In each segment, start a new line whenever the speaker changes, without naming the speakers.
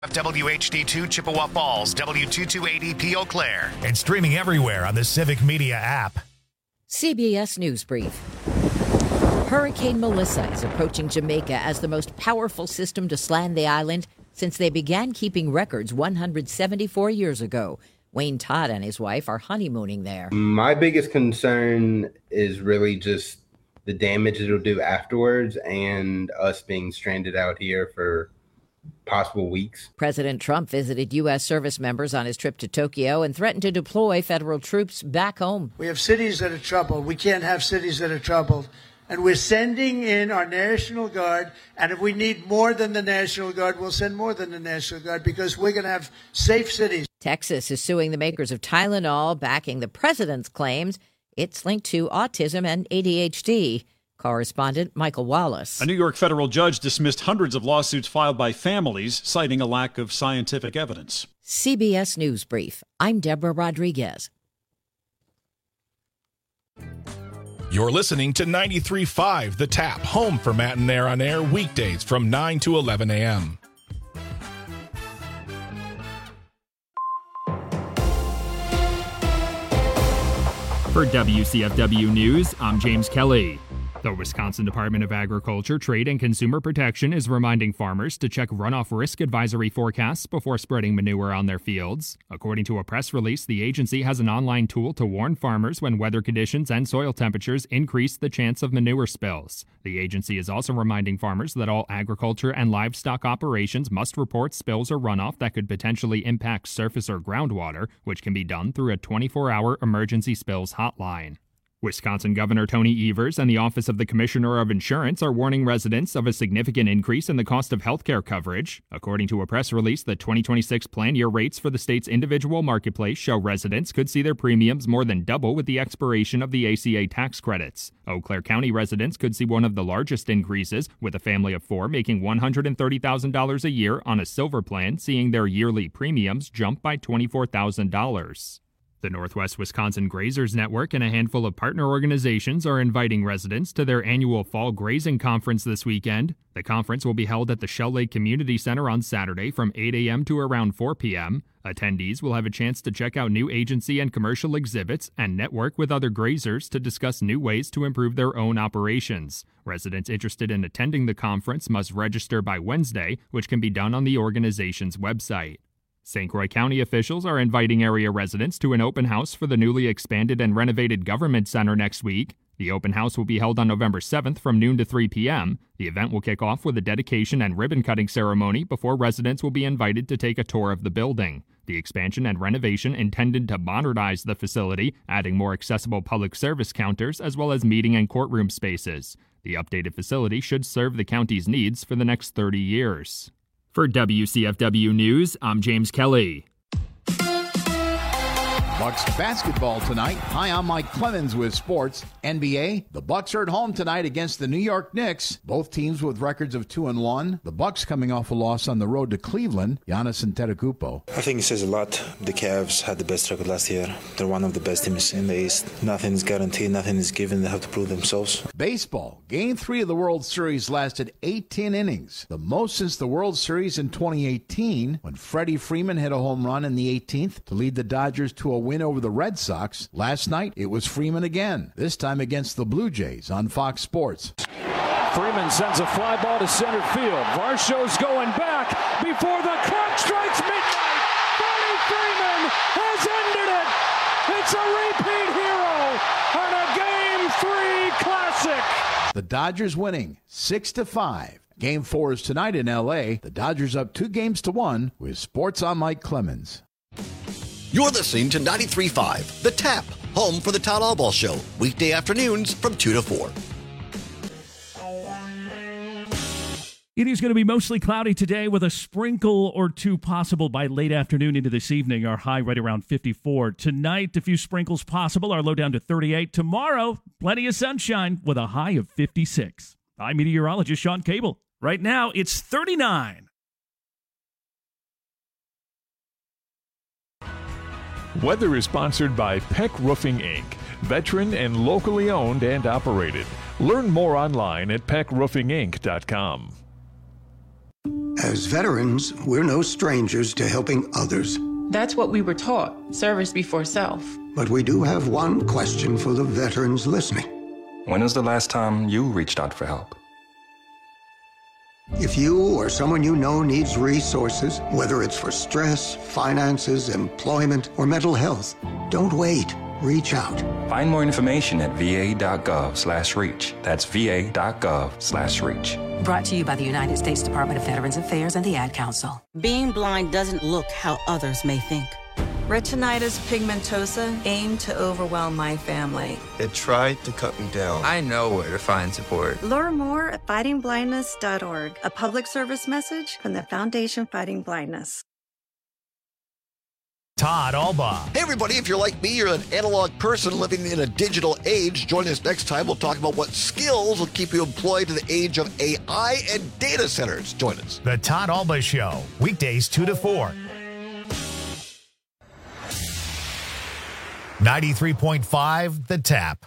WHD2 Chippewa Falls, W2280P Eau Claire.
And streaming everywhere on the Civic Media app.
CBS News Brief. Hurricane Melissa is approaching Jamaica as the most powerful system to slam the island since they began keeping records 174 years ago. Wayne Todd and his wife are honeymooning there.
My biggest concern is really just the damage it'll do afterwards and us being stranded out here for possible weeks.
President Trump visited U.S. service members on his trip to Tokyo and threatened to deploy federal troops back home.
We have cities that are troubled. We can't have cities that are troubled. And we're sending in our National Guard. And if we need more than the National Guard, we'll send more than the National Guard because we're going to have safe cities.
Texas is suing the makers of Tylenol, backing the president's claims it's linked to autism and ADHD. Correspondent Michael Wallace.
A New York federal judge dismissed hundreds of lawsuits filed by families, citing a lack of scientific evidence.
CBS News Brief. I'm Deborah Rodriguez.
You're listening to 93.5 The Tap, home for Matt and Nair on air weekdays from 9 to 11 a.m.
For WCFW News, I'm James Kelly. The Wisconsin Department of Agriculture, Trade, and Consumer Protection is reminding farmers to check runoff risk advisory forecasts before spreading manure on their fields. According to a press release, the agency has an online tool to warn farmers when weather conditions and soil temperatures increase the chance of manure spills. The agency is also reminding farmers that all agriculture and livestock operations must report spills or runoff that could potentially impact surface or groundwater, which can be done through a 24-hour emergency spills hotline. Wisconsin Governor Tony Evers and the Office of the Commissioner of Insurance are warning residents of a significant increase in the cost of health care coverage. According to a press release, the 2026 plan year rates for the state's individual marketplace show residents could see their premiums more than double with the expiration of the ACA tax credits. Eau Claire County residents could see one of the largest increases, with a family of four making $130,000 a year on a silver plan, seeing their yearly premiums jump by $24,000. The Northwest Wisconsin Grazers Network and a handful of partner organizations are inviting residents to their annual Fall Grazing Conference this weekend. The conference will be held at the Shell Lake Community Center on Saturday from 8 a.m. to around 4 p.m. Attendees will have a chance to check out new agency and commercial exhibits and network with other grazers to discuss new ways to improve their own operations. Residents interested in attending the conference must register by Wednesday, which can be done on the organization's website. St. Croix County officials are inviting area residents to an open house for the newly expanded and renovated Government Center next week. The open house will be held on November 7th from noon to 3 p.m. The event will kick off with a dedication and ribbon-cutting ceremony before residents will be invited to take a tour of the building. The expansion and renovation intended to modernize the facility, adding more accessible public service counters as well as meeting and courtroom spaces. The updated facility should serve the county's needs for the next 30 years. For WCFW News, I'm James Kelly.
Bucks basketball tonight. Hi, I'm Mike Clemens with sports. NBA, the Bucks are at home tonight against the New York Knicks. Both teams with records of 2-1. The Bucks coming off a loss on the road to Cleveland. Giannis Antetokounmpo.
I think it says a lot. The Cavs had the best record last year. They're one of the best teams in the East. Nothing is guaranteed. Nothing is given. They have to prove themselves.
Baseball. Game 3 of the World Series lasted 18 innings. The most since the World Series in 2018 when Freddie Freeman hit a home run in the 18th to lead the Dodgers to a win over the Red Sox. Last night, it was Freeman again, this time against the Blue Jays on Fox Sports.
Freeman sends a fly ball to center field. Varsho's going back before the clock strikes midnight. Freddie Freeman has ended it. It's a repeat hero and a Game 3 classic.
The Dodgers winning 6-5. Game 4 is tonight in L.A. The Dodgers up 2-1 with Sports on Mike Clemens.
You're listening to 93.5 The Tap, home for the Todd Allball Show, weekday afternoons from 2 to 4.
It is going to be mostly cloudy today with a sprinkle or two possible by late afternoon into this evening. Our high right around 54. Tonight, a few sprinkles possible. Our low down to 38. Tomorrow, plenty of sunshine with a high of 56. I'm meteorologist Sean Cable. Right now, it's 39.
Weather is sponsored by Peck Roofing, Inc., veteran and locally owned and operated. Learn more online at peckroofinginc.com.
As veterans, we're no strangers to helping others.
That's what we were taught, service before self.
But we do have one question for the veterans listening.
When was the last time you reached out for help?
If you or someone you know needs resources, whether it's for stress, finances, employment, or mental health, don't wait. Reach out.
Find more information at va.gov/reach. That's va.gov/reach.
Brought to you by the United States Department of Veterans Affairs and the Ad Council.
Being blind doesn't look how others may think. Retinitis pigmentosa aimed to overwhelm my family.
It tried to cut me down. I know where to find support.
Learn more at fightingblindness.org, a public service message from the Foundation Fighting Blindness.
Todd Alba.
Hey, everybody, if you're like me, you're an analog person living in a digital age. Join us next time. We'll talk about what skills will keep you employed in the age of AI and data centers. Join us.
The Todd Alba Show, weekdays 2 to 4. 93.5 The Tap.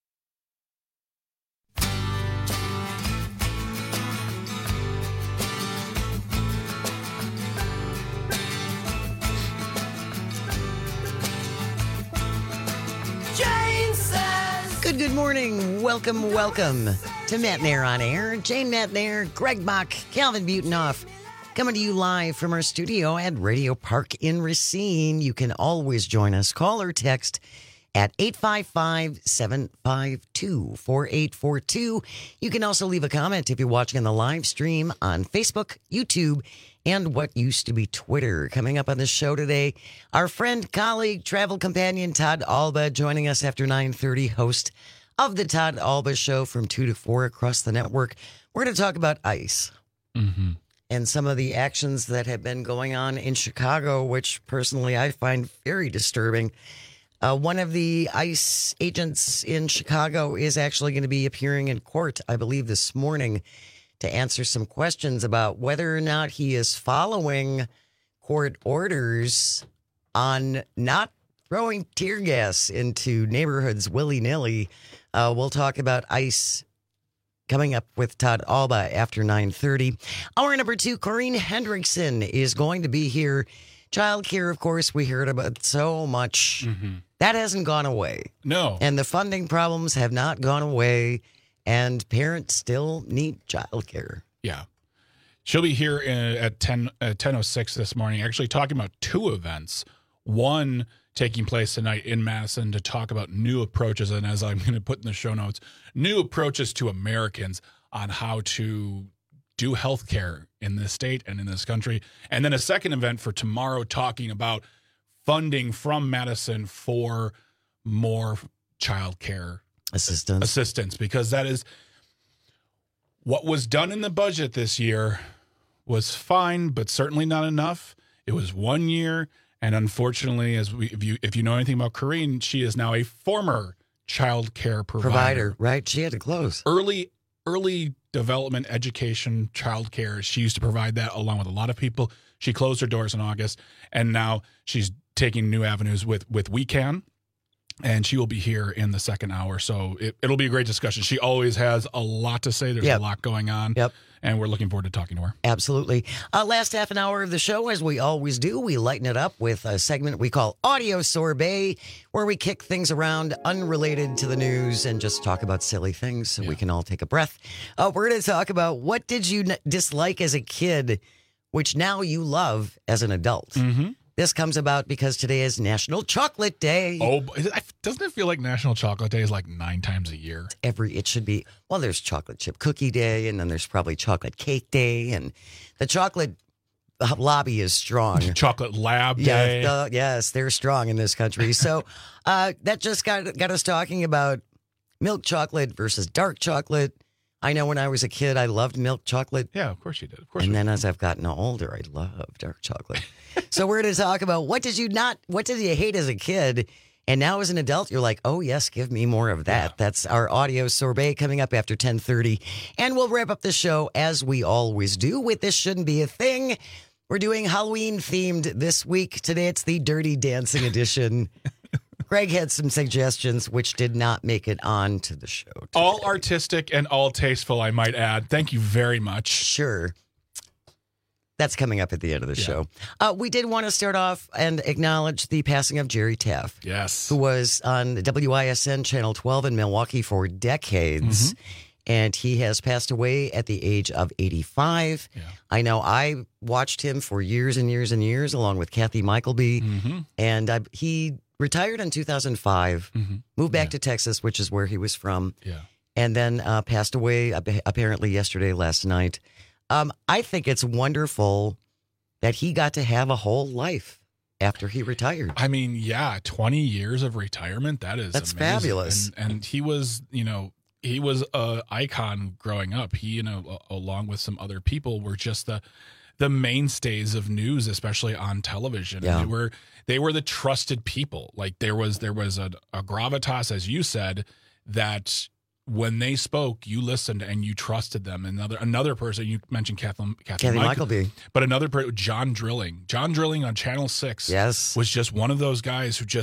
Good morning. Welcome to Matt and Air on Air. Jane Matt and Air, Greg Bach, Calvin Butenoff, coming to you live from our studio at Radio Park in Racine. You can always join us. Call or text at 855-752-4842. You can also leave a comment if you're watching on the live stream on Facebook, YouTube, and what used to be Twitter. Coming up on the show today, our friend, colleague, travel companion, Todd Alba, joining us after 9:30, host of the Todd Alba Show from 2 to 4 across the network. We're going to talk about ICE and some of the actions that have been going on in Chicago, which personally I find very disturbing. One of the ICE agents in Chicago is actually going to be appearing in court, I believe, this morning to answer some questions about whether or not he is following court orders on not throwing tear gas into neighborhoods willy-nilly. We'll talk about ICE coming up with Todd Alba after 9:30. Hour number 2, Corinne Hendrickson is going to be here. Childcare, of course, we heard about so much. That hasn't gone away.
No.
And the funding problems have not gone away. And parents still need childcare.
Yeah. She'll be here at 10:06 this morning, actually talking about 2 events. One taking place tonight in Madison to talk about new approaches, and as I'm going to put in the show notes, new approaches to Americans on how to do healthcare in this state and in this country. And then a second event for tomorrow talking about funding from Madison for more childcare assistance, because that is what was done in the budget this year was fine, but certainly not enough. It was 1 year, and unfortunately, if you know anything about Corinne, she is now a former child care provider.
Right? She had to close.
Early development, education, child care. She used to provide that along with a lot of people. She closed her doors in August, and now she's taking new avenues with We Can. And she will be here in the second hour, so it'll be a great discussion. She always has a lot to say. There's a lot going on, and we're looking forward to talking to her.
Absolutely. Last half an hour of the show, as we always do, we lighten it up with a segment we call Audio Sorbet, where we kick things around unrelated to the news and just talk about silly things so we can all take a breath. We're going to talk about what did you dislike as a kid, which now you love as an adult. This comes about because today is National Chocolate Day.
Oh, doesn't it feel like National Chocolate Day is like 9 times a year?
It should be. Well, there's Chocolate Chip Cookie Day, and then there's probably Chocolate Cake Day, and the chocolate lobby is strong.
Chocolate Lab Day.
Yes, they're strong in this country. So that just got us talking about milk chocolate versus dark chocolate. I know when I was a kid, I loved milk chocolate.
Yeah, of course you did. Of course.
And then as I've gotten older, I love dark chocolate. So we're going to talk about what did you hate as a kid? And now as an adult, you're like, oh, yes, give me more of that. Yeah. That's our audio sorbet coming up after 10:30. And we'll wrap up the show as we always do with This Shouldn't Be a Thing. We're doing Halloween themed this week. Today it's the Dirty Dancing edition. Greg had some suggestions which did not make it on to the show today.
All artistic and all tasteful, I might add. Thank you very much.
Sure. That's coming up at the end of the show. We did want to start off and acknowledge the passing of Jerry Taff.
Yes.
Who was on WISN Channel 12 in Milwaukee for decades. And he has passed away at the age of 85. Yeah. I know I watched him for years and years and years, along with Kathy Michaelby. And he retired in 2005, moved back to Texas, which is where he was from.
Yeah.
And then passed away apparently yesterday, last night. I think it's wonderful that he got to have a whole life after he retired.
I mean, 20 years of retirement. That's amazing.
Fabulous.
And he was, he was an icon growing up. He, along with some other people, were just the mainstays of news, especially on television.
Yeah.
And they were the trusted people. Like there was a gravitas, as you said, that when they spoke, you listened and you trusted them. Another person, you mentioned Kathy
Michaelby,
but another person, John Drilling on Channel 6, was just one of those guys who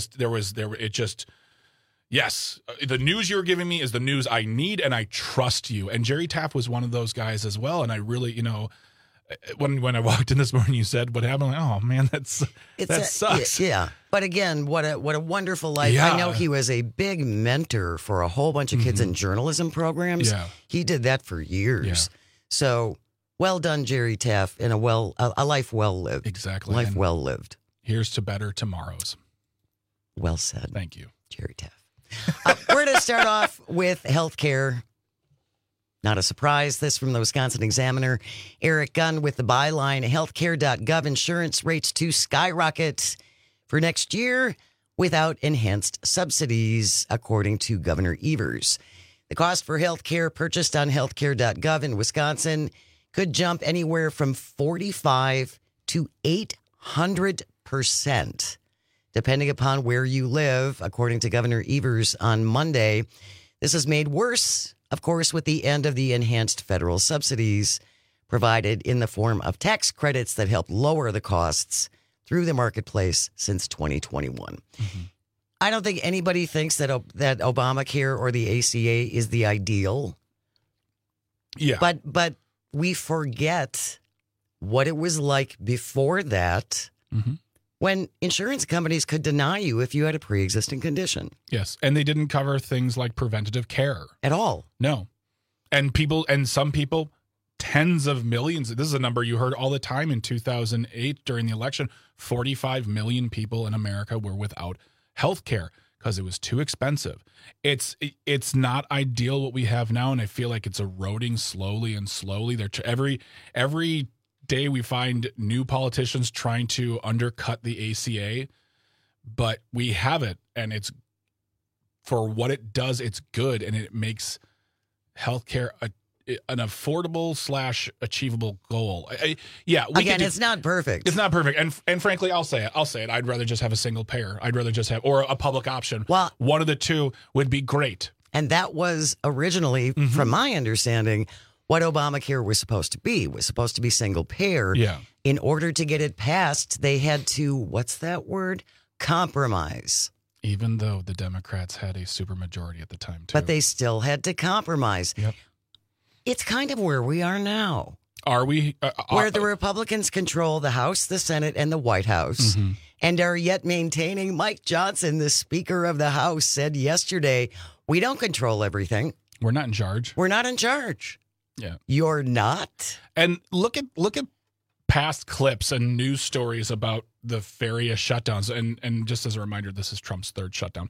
yes, the news you're giving me is the news I need, and I trust you. And Jerry Taff was one of those guys as well. And I really, when I walked in this morning, you said what happened. Like, oh man, that sucks.
Yeah, but again, what a wonderful life.
Yeah.
I know he was a big mentor for a whole bunch of kids in journalism programs.
Yeah.
He did that for years.
Yeah.
So well done, Jerry Taff, and a life well lived.
Exactly,
life
and
well lived.
Here's to better tomorrows.
Well said.
Thank you,
Jerry Taff. We're going to start off with healthcare. Not a surprise. This from the Wisconsin Examiner. Eric Gunn with the byline, healthcare.gov insurance rates to skyrocket for next year without enhanced subsidies, according to Governor Evers. The cost for healthcare purchased on healthcare.gov in Wisconsin could jump anywhere from 45 to 800%, depending upon where you live, according to Governor Evers on Monday. This is made worse, of course, with the end of the enhanced federal subsidies provided in the form of tax credits that help lower the costs through the marketplace since 2021. I don't think anybody thinks that Obamacare or the ACA is the ideal.
Yeah.
But we forget what it was like before that, when insurance companies could deny you if you had a pre-existing condition.
Yes, and they didn't cover things like preventative care
at all.
No. And some people, tens of millions. This is a number you heard all the time in 2008 during the election. 45 million people in America were without health care because it was too expensive. It's not ideal what we have now, and I feel like it's eroding slowly and slowly. Every day we find new politicians trying to undercut the ACA, but we have it, and it's for what it does. It's good, and it makes healthcare an affordable / achievable goal.
It's not perfect.
It's not perfect, and frankly, I'll say it. I'd rather just have a single payer. I'd rather just have or a public option.
Well,
one of the two would be great.
And that was originally, from my understanding, what Obamacare was supposed to be. It was supposed to be single payer.
Yeah.
In order to get it passed, they had to, what's that word? Compromise.
Even though the Democrats had a supermajority at the time, too.
But they still had to compromise.
Yep.
It's kind of where we are now.
Are we?
Where the Republicans control the House, the Senate, and the White House, and are yet maintaining. Mike Johnson, the Speaker of the House, said yesterday, we don't control everything.
We're not in charge.
We're not in charge.
Yeah.
You're not?
And look at past clips and news stories about the various shutdowns. And just as a reminder, this is Trump's third shutdown.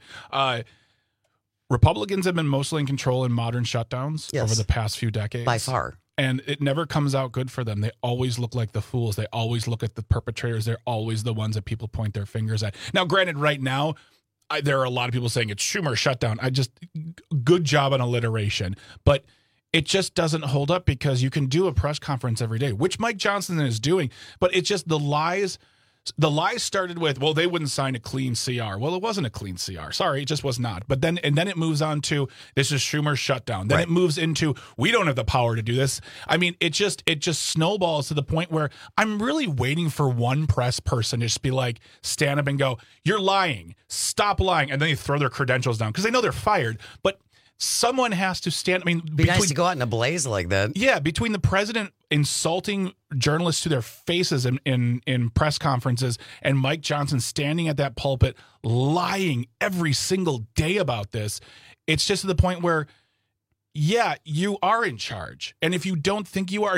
Republicans have been mostly in control in modern shutdowns over the past few decades.
By far.
And it never comes out good for them. They always look like the fools. They always look at the perpetrators. They're always the ones that people point their fingers at. Now, granted, right now, there are a lot of people saying it's Schumer shutdown. Good job on alliteration. But it just doesn't hold up because you can do a press conference every day, which Mike Johnson is doing. But it's just the lies. The lies started with, well, they wouldn't sign a clean CR. Well, it wasn't a clean CR. Sorry, it just was not. But then it moves on to, this is Schumer's shutdown. Then it moves into, we don't have the power to do this. I mean, it just snowballs to the point where I'm really waiting for one press person to just be like, stand up and go, you're lying. Stop lying. And then they throw their credentials down because they know they're fired. But someone has to stand. I mean,
be nice to go out in a blaze like that.
Yeah, between the president insulting journalists to their faces in press conferences, and Mike Johnson standing at that pulpit lying every single day about this. It's just to the point where, yeah, you are in charge. And if you don't think you are,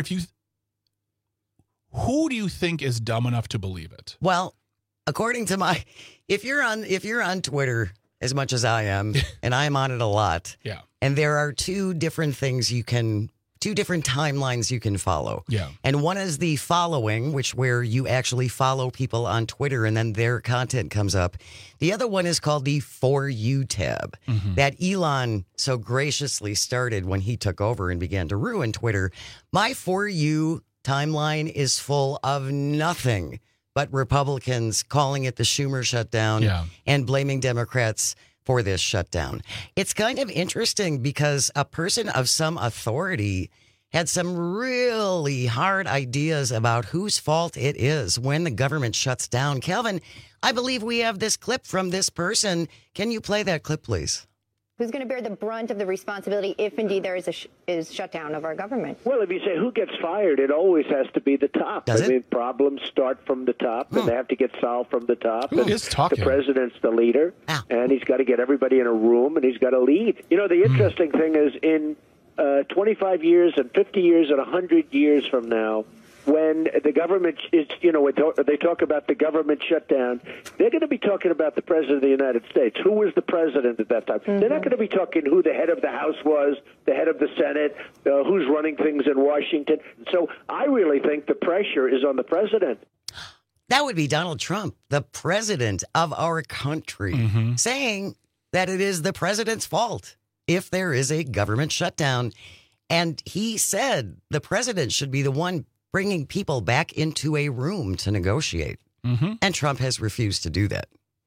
who do you think is dumb enough to believe it?
Well, according to if you're on Twitter as much as I am, and I'm on it a lot.
Yeah.
And there are two different timelines you can follow.
Yeah.
And one is the following, where you actually follow people on Twitter and then their content comes up. The other one is called the For You tab that Elon so graciously started when he took over and began to ruin Twitter. My For You timeline is full of nothing but Republicans calling it the Schumer shutdown and blaming Democrats for this shutdown. It's kind of interesting because a person of some authority had some really hard ideas about whose fault it is when the government shuts down. Calvin, I believe we have this clip from this person. Can you play that clip, please?
Who's going to bear the brunt of the responsibility if indeed there is a shutdown of our government?
Well, if you say who gets fired, it always has to be the top.
Does it?
Problems start from the top, and they have to get solved from the top.
Who is talking?
The president's the leader, and he's got to get everybody in a room, and he's got to lead. You know, the interesting thing is in 25 years and 50 years and 100 years from now, when the government is, they talk about the government shutdown, they're going to be talking about the president of the United States. Who was the president at that time? They're not going to be talking who the head of the House was, the head of the Senate, who's running things in Washington. So I really think the pressure is on the president.
That would be Donald Trump, the president of our country, saying that it is the president's fault if there is a government shutdown. And he said the president should be the one bringing people back into a room to negotiate. And Trump has refused to do that.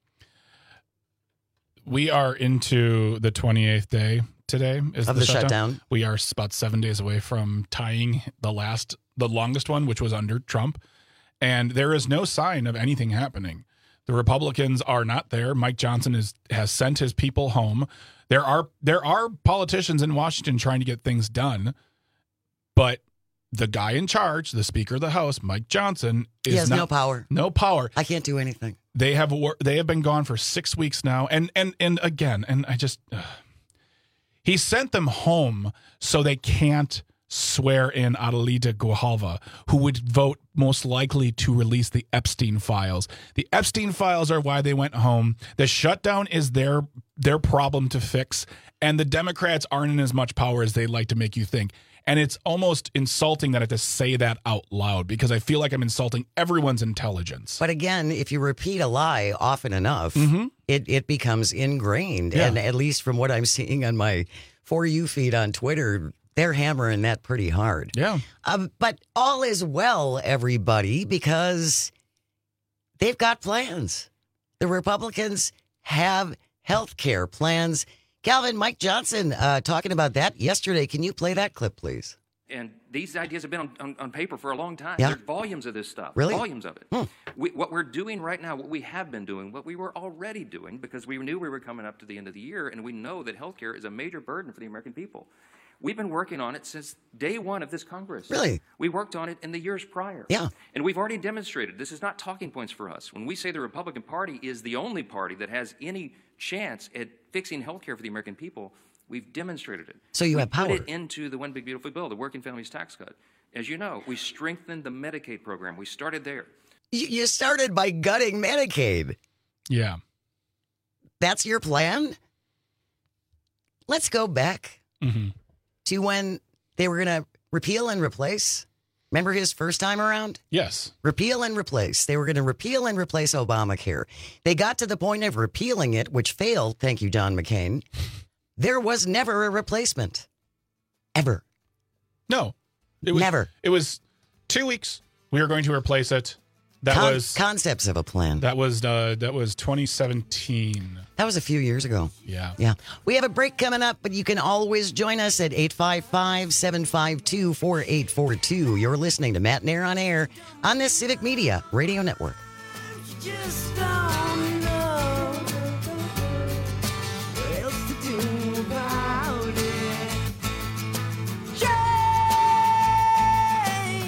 We are into the 28th day today. Is
of the shutdown.
We are about 7 days away from tying the longest one, which was under Trump. And there is no sign of anything happening. The Republicans are not there. Mike Johnson has sent his people home. There are politicians in Washington trying to get things done, but the guy in charge, the Speaker of the House, Mike Johnson,
he has no power.
No power.
I can't do anything.
They have been gone for 6 weeks now, and I just he sent them home so they can't swear in Adelita Grijalva, who would vote most likely to release the Epstein files. The Epstein files are why they went home. The shutdown is their problem to fix, and the Democrats aren't in as much power as they like to make you think. And it's almost insulting that I have to say that out loud because I feel like I'm insulting everyone's intelligence.
But again, if you repeat a lie often enough, it becomes ingrained.
Yeah.
And at least from what I'm seeing on my For You feed on Twitter, they're hammering that pretty hard.
Yeah.
But all is well, everybody, because they've got plans. The Republicans have health care plans. Calvin, Mike Johnson talking about that yesterday. Can you play that clip, please?
And these ideas have been on paper for a long time.
Yeah.
There's volumes of this stuff.
Really?
Volumes of it. What we're doing right now, what we have been doing, what we were already doing, because we knew we were coming up to the end of the year, and we know that healthcare is a major burden for the American people. We've been working on it since day one of this Congress.
Really?
We worked on it in the years prior.
Yeah.
And we've already demonstrated this is not talking points for us. When we say the Republican Party is the only party that has any chance at fixing health care for the American people, we've demonstrated it.
So you have power.
We put it into the One Big Beautiful Bill, the Working Families Tax Cut. As you know, we strengthened the Medicaid program. We started there.
You started by gutting Medicaid.
Yeah.
That's your plan? Let's go back to when they were going to repeal and replace. Remember his first time around?
Yes.
Repeal and replace. They were going to repeal and replace Obamacare. They got to the point of repealing it, which failed. Thank you, John McCain. There was never a replacement. Ever.
No.
Never.
It was 2 weeks. We were going to replace it. That was
concepts of a plan.
That was 2017.
That was a few years ago.
Yeah.
Yeah. We have a break coming up, but you can always join us at 855-752-4842. You're listening to Matt Nair on Air on this Civic Media Radio Network.
Just don't know what else to do about it. Change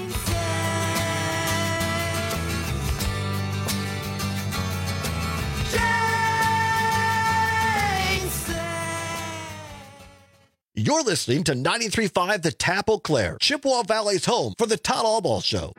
You're listening to 93.5 The Tap Eau Claire, Chippewa Valley's home for the Todd Albaugh Show.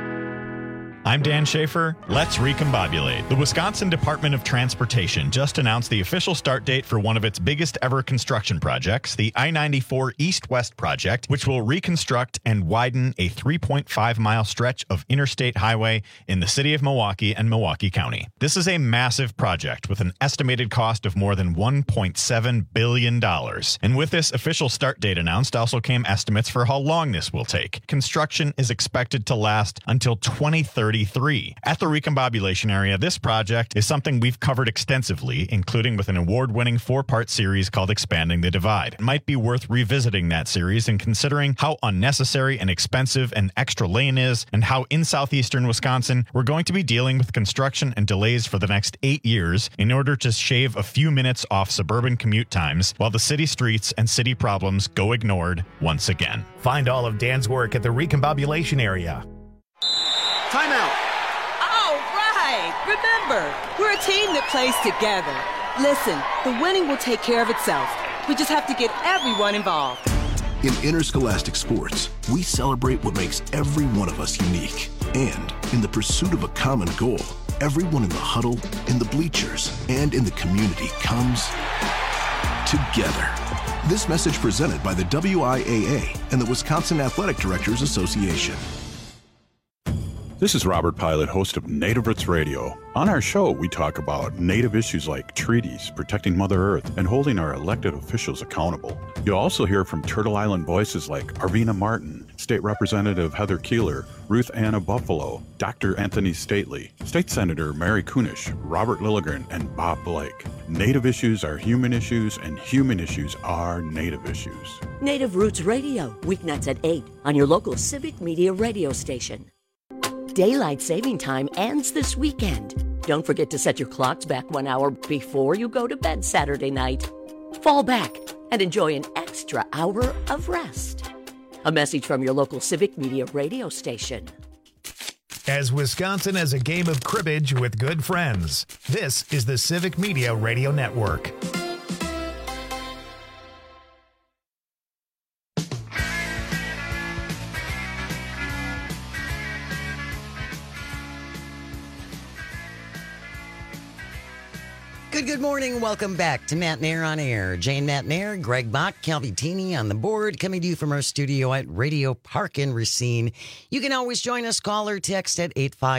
I'm Dan Schaefer. Let's recombobulate. The Wisconsin Department of Transportation just announced the official start date for one of its biggest ever construction projects, the I-94 East-West project, which will reconstruct and widen a 3.5-mile stretch of interstate highway in the city of Milwaukee and Milwaukee County. This is a massive project with an estimated cost of more than $1.7 billion. And with this official start date announced also came estimates for how long this will take. Construction is expected to last until 2030. At the recombobulation area, this project is something we've covered extensively, including with an award-winning 4-part series called Expanding the Divide. It might be worth revisiting that series and considering how unnecessary and expensive an extra lane is, and how in southeastern Wisconsin we're going to be dealing with construction and delays for the next 8 years in order to shave a few minutes off suburban commute times while the city streets and city problems go ignored once again.
Find all of Dan's work at the recombobulation area.
Timeout.
All right. Remember, we're a team that plays together. Listen, the winning will take care of itself. We just have to get everyone involved.
In interscholastic sports, we celebrate what makes every one of us unique. And in the pursuit of a common goal, everyone in the huddle, in the bleachers, and in the community comes together. This message presented by the WIAA and the Wisconsin Athletic Directors Association.
This is Robert Pilot, host of Native Roots Radio. On our show, we talk about Native issues like treaties, protecting Mother Earth, and holding our elected officials accountable. You'll also hear from Turtle Island voices like Arvina Martin, State Representative Heather Keeler, Ruth Anna Buffalo, Dr. Anthony Stately, State Senator Mary Kunish, Robert Lilligren, and Bob Blake. Native issues are human issues, and human issues are Native issues.
Native Roots Radio, weeknights at 8 on your local Civic Media radio station. Daylight saving time ends this weekend. Don't forget to set your clocks back 1 hour before you go to bed Saturday night. Fall back and enjoy an extra hour of rest. A message from your local Civic Media radio station.
As Wisconsin has a game of cribbage with good friends, this is the Civic Media Radio Network.
Good morning. Welcome back to Matt Nair on Air. Jane Matt Nair, Greg Bach, Calvitini on the board, coming to you from our studio at Radio Park in Racine. You can always join us. Call or text at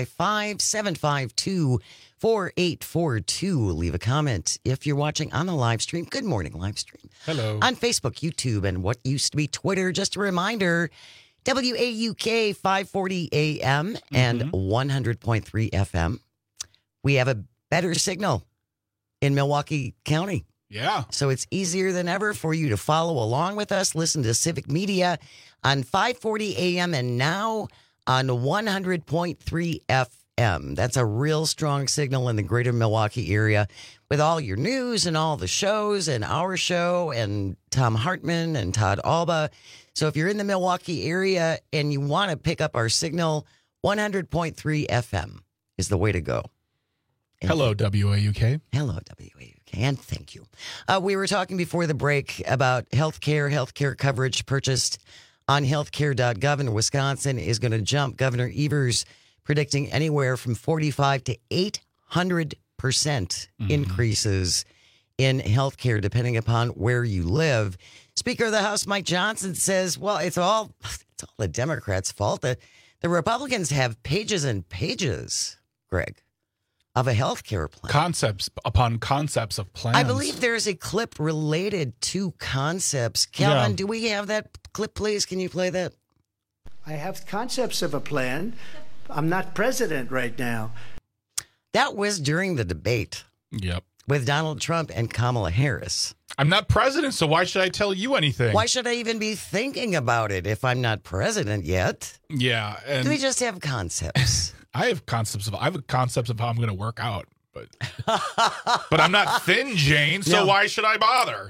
855-752-4842. Leave a comment if you're watching on the live stream. Good morning, live stream.
Hello.
On Facebook, YouTube, and what used to be Twitter. Just a reminder, WAUK 540 AM and 100.3 FM. We have a better signal in Milwaukee County.
Yeah.
So it's easier than ever for you to follow along with us. Listen to Civic Media on 540 AM and now on 100.3 FM. That's a real strong signal in the greater Milwaukee area with all your news and all the shows and our show and Tom Hartman and Todd Albaugh. So if you're in the Milwaukee area and you want to pick up our signal, 100.3 FM is the way to go.
Hello, WAUK.
Hello, WAUK, and thank you. We were talking before the break about healthcare coverage purchased on healthcare.gov in Wisconsin is going to jump. Governor Evers predicting anywhere from 45 to 800% increases in healthcare, depending upon where you live. Speaker of the House, Mike Johnson, says, well, it's all the Democrats' fault. The Republicans have pages and pages, Greg, of a healthcare plan.
Concepts upon concepts of plans.
I believe there's a clip related to concepts. Calvin, do we have that clip, please? Can you play that?
I have concepts of a plan. I'm not president right now.
That was during the debate.
Yep.
With Donald Trump and Kamala Harris.
I'm not president, so why should I tell you anything?
Why should I even be thinking about it if I'm not president yet?
Yeah. And
do we just have concepts?
I have concepts of how I'm going to work out, but I'm not thin, Jane. So why should I bother?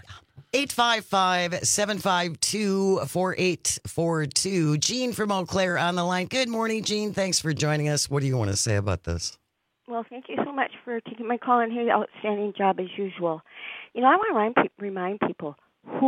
855-752-4842. Jean from Eau Claire on the line. Good morning, Jean. Thanks for joining us. What do you want to say about this?
Well, thank you so much for taking my call and your outstanding job as usual. You know, I want to remind people who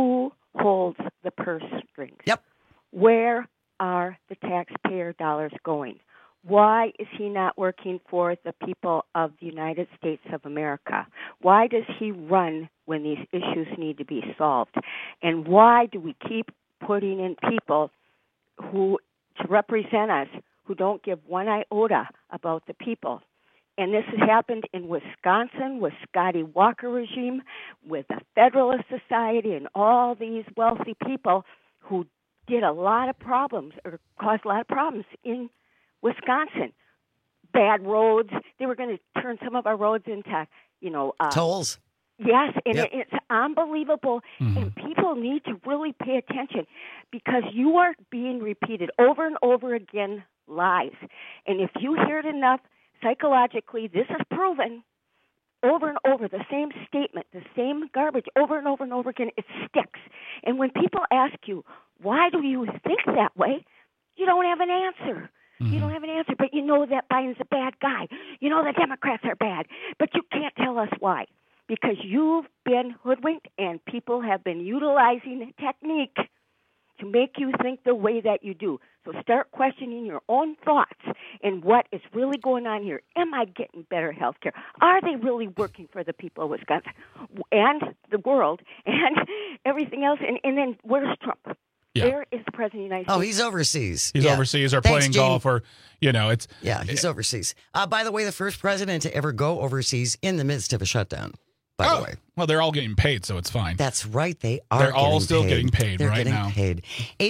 holds the purse strings.
Yep.
Where are the taxpayer dollars going? Why is he not working for the people of the United States of America? Why does he run when these issues need to be solved? And why do we keep putting in people who to represent us who don't give one iota about the people? And this has happened in Wisconsin with Scotty Walker regime, with the Federalist Society, and all these wealthy people who did a lot of problems or caused a lot of problems in Wisconsin. Bad roads. They were going to turn some of our roads into,
tolls.
Yes, and
Yep.
it's unbelievable, and people need to really pay attention because you are being repeated over and over again lies. And if you hear it enough, psychologically, this is proven over and over, the same statement, the same garbage over and over and over again, it sticks. And when people ask you, why do you think that way, you don't have an answer. You don't have an answer, but you know that Biden's a bad guy. You know the Democrats are bad, but you can't tell us why. Because you've been hoodwinked and people have been utilizing technique to make you think the way that you do. So start questioning your own thoughts and what is really going on here. Am I getting better health care? Are they really working for the people of Wisconsin and the world and everything else? And then where's Trump?
Yeah.
Where is the President of the United States?
Oh, he's overseas.
He's overseas or
Thanks,
playing
Gene.
golf or, it's.
Yeah, he's overseas. By the way, the first president to ever go overseas in the midst of a shutdown, by the way.
Well, they're all getting paid, so it's fine.
That's right. They are.
They're all still getting paid
They're
right
getting
now.
Paid.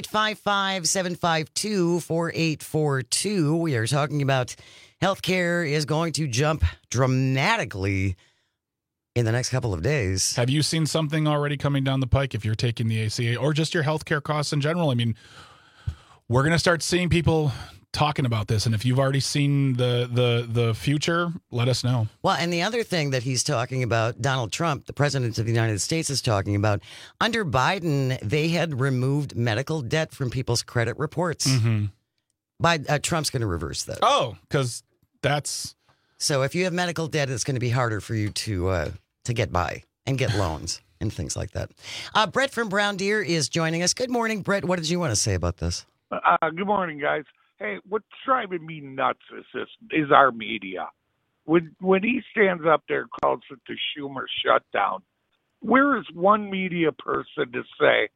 855-752-4842. We are talking about healthcare is going to jump dramatically in the next couple of days.
Have you seen something already coming down the pike if you're taking the ACA or just your healthcare costs in general? I mean, we're going to start seeing people talking about this, and if you've already seen the future, let us know.
Well, and the other thing that he's talking about, Donald Trump, the president of the United States, is talking about, under Biden, they had removed medical debt from people's credit reports. Trump's going to reverse that.
Oh, because that's...
So if you have medical debt, it's going to be harder for you to get by and get loans and things like that. Brett from Brown Deer is joining us. Good morning, Brett. What did you want to say about this?
Good morning, guys. Hey, what's driving me nuts is our media. When he stands up there and calls it the Schumer shutdown, where is one media person to say,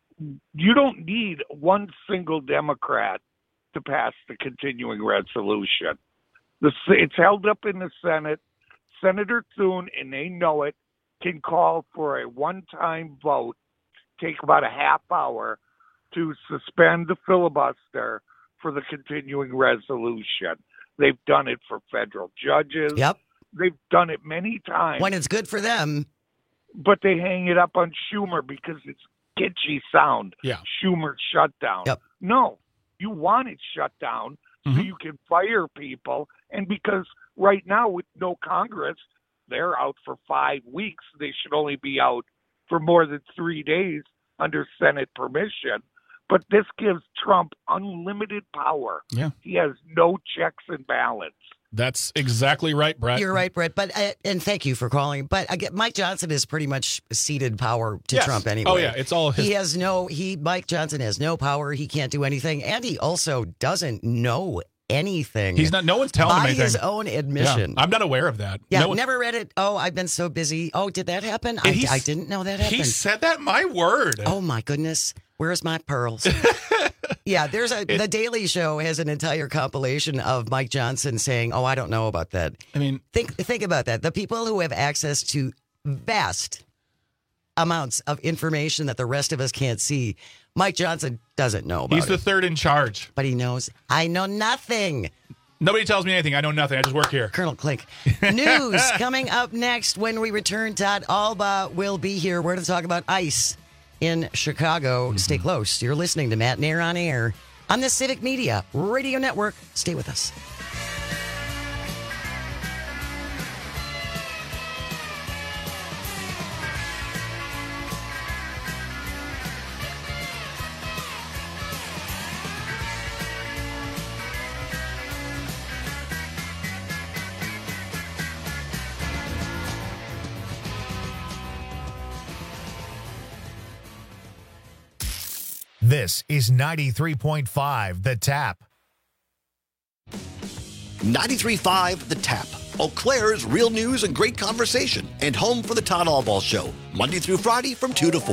you don't need one single Democrat to pass the continuing resolution? It's held up in the Senate. Senator Thune, and they know it, can call for a one-time vote, take about a half hour to suspend the filibuster for the continuing resolution. They've done it for federal judges.
Yep.
They've done it many times.
When it's good for them.
But they hang it up on Schumer because it's kitschy sound.
Yeah.
Schumer shutdown.
Yep.
No, you want it shut down so you can fire people. And because right now with no Congress, they're out for 5 weeks. They should only be out for more than 3 days under Senate permission. But this gives Trump unlimited power.
Yeah.
He has no checks and balance.
That's exactly right, Brett.
You're right, Brett. But and thank you for calling. But Mike Johnson has pretty much ceded power to
Yes.
Trump anyway.
Oh, yeah. It's all his.
Mike Johnson has no power. He can't do anything. And he also doesn't know anything.
No one's telling him
by
anything.
his own admission.
Yeah. I'm not aware of that.
Yeah,
No one-
never read it. Oh, I've been so busy. Oh, did that happen? I didn't know that happened.
He said that? My word.
Oh, my goodness. Where's my pearls? Yeah, The Daily Show has an entire compilation of Mike Johnson saying, "Oh, I don't know about that."
I mean,
think about that. The people who have access to vast amounts of information that the rest of us can't see, Mike Johnson doesn't know about.
He's the third in charge.
But he knows. I know nothing.
Nobody tells me anything. I know nothing. I just work here.
Colonel Klink. News coming up next when we return. Todd Alba will be here. We're going to talk about ICE in Chicago. Stay close. You're listening to Matt Nair on Air on the Civic Media Radio Network. Stay with us.
This is 93.5 The Tap.
93.5 The Tap. Eau Claire's real news and great conversation, and home for the Todd Albaugh Show, Monday through Friday from 2 to 4.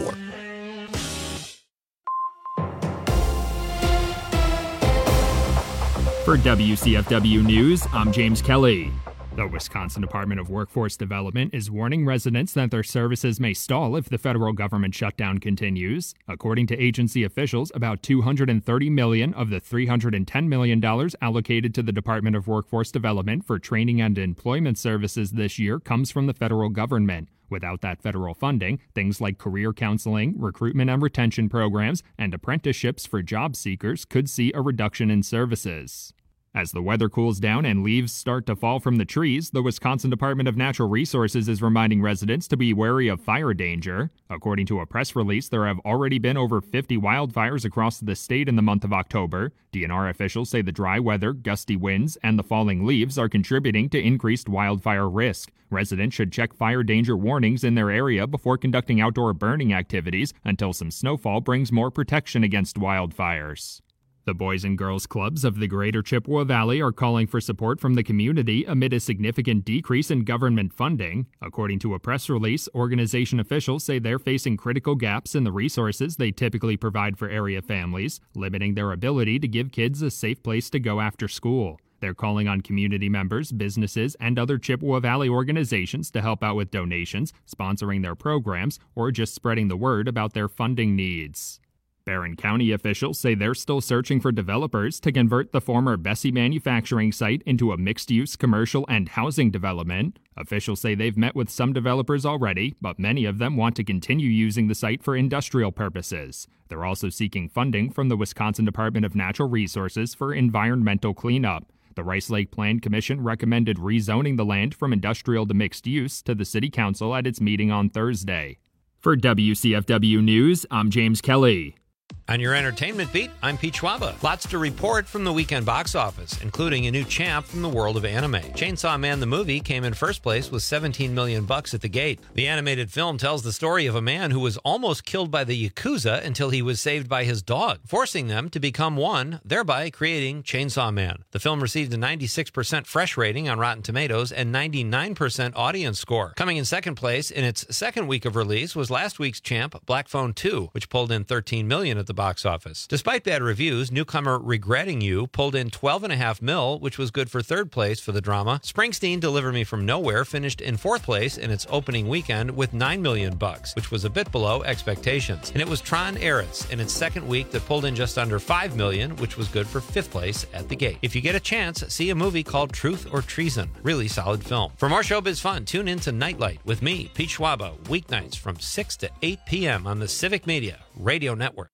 For WCFW News, I'm James Kelly. The Wisconsin Department of Workforce Development is warning residents that their services may stall if the federal government shutdown continues. According to agency officials, about $230 million of the $310 million allocated to the Department of Workforce Development for training and employment services this year comes from the federal government. Without that federal funding, things like career counseling, recruitment and retention programs, and apprenticeships for job seekers could see a reduction in services. As the weather cools down and leaves start to fall from the trees, the Wisconsin Department of Natural Resources is reminding residents to be wary of fire danger. According to a press release, there have already been over 50 wildfires across the state in the month of October. DNR officials say the dry weather, gusty winds, and the falling leaves are contributing to increased wildfire risk. Residents should check fire danger warnings in their area before conducting outdoor burning activities until some snowfall brings more protection against wildfires. The Boys and Girls Clubs of the Greater Chippewa Valley are calling for support from the community amid a significant decrease in government funding. According to a press release, organization officials say they're facing critical gaps in the resources they typically provide for area families, limiting their ability to give kids a safe place to go after school. They're calling on community members, businesses, and other Chippewa Valley organizations to help out with donations, sponsoring their programs, or just spreading the word about their funding needs. Barron County officials say they're still searching for developers to convert the former Bessie manufacturing site into a mixed-use commercial and housing development. Officials say they've met with some developers already, but many of them want to continue using the site for industrial purposes. They're also seeking funding from the Wisconsin Department of Natural Resources for environmental cleanup. The Rice Lake Plan Commission recommended rezoning the land from industrial to mixed use to the City Council at its meeting on Thursday. For WCFW News, I'm James Kelly.
On your entertainment beat, I'm Pete Schwaba. Lots to report from the weekend box office, including a new champ from the world of anime. Chainsaw Man the movie came in first place with $17 million at the gate. The animated film tells the story of a man who was almost killed by the Yakuza until he was saved by his dog, forcing them to become one, thereby creating Chainsaw Man. The film received a 96% fresh rating on Rotten Tomatoes and 99% audience score. Coming in second place in its second week of release was last week's champ, Black Phone 2, which pulled in $13 million at the box office. Despite bad reviews, newcomer Regretting You pulled in $12.5 million, which was good for third place for the drama. Springsteen Deliver Me From Nowhere finished in fourth place in its opening weekend with $9 million, which was a bit below expectations. And it was Tron Eretz in its second week that pulled in just under $5 million, which was good for fifth place at the gate. If you get a chance, see a movie called Truth or Treason. Really solid film. For more showbiz fun, tune in to Nightlight with me, Pete Schwaba, weeknights from 6 to 8 p.m. on the Civic Media Radio Network.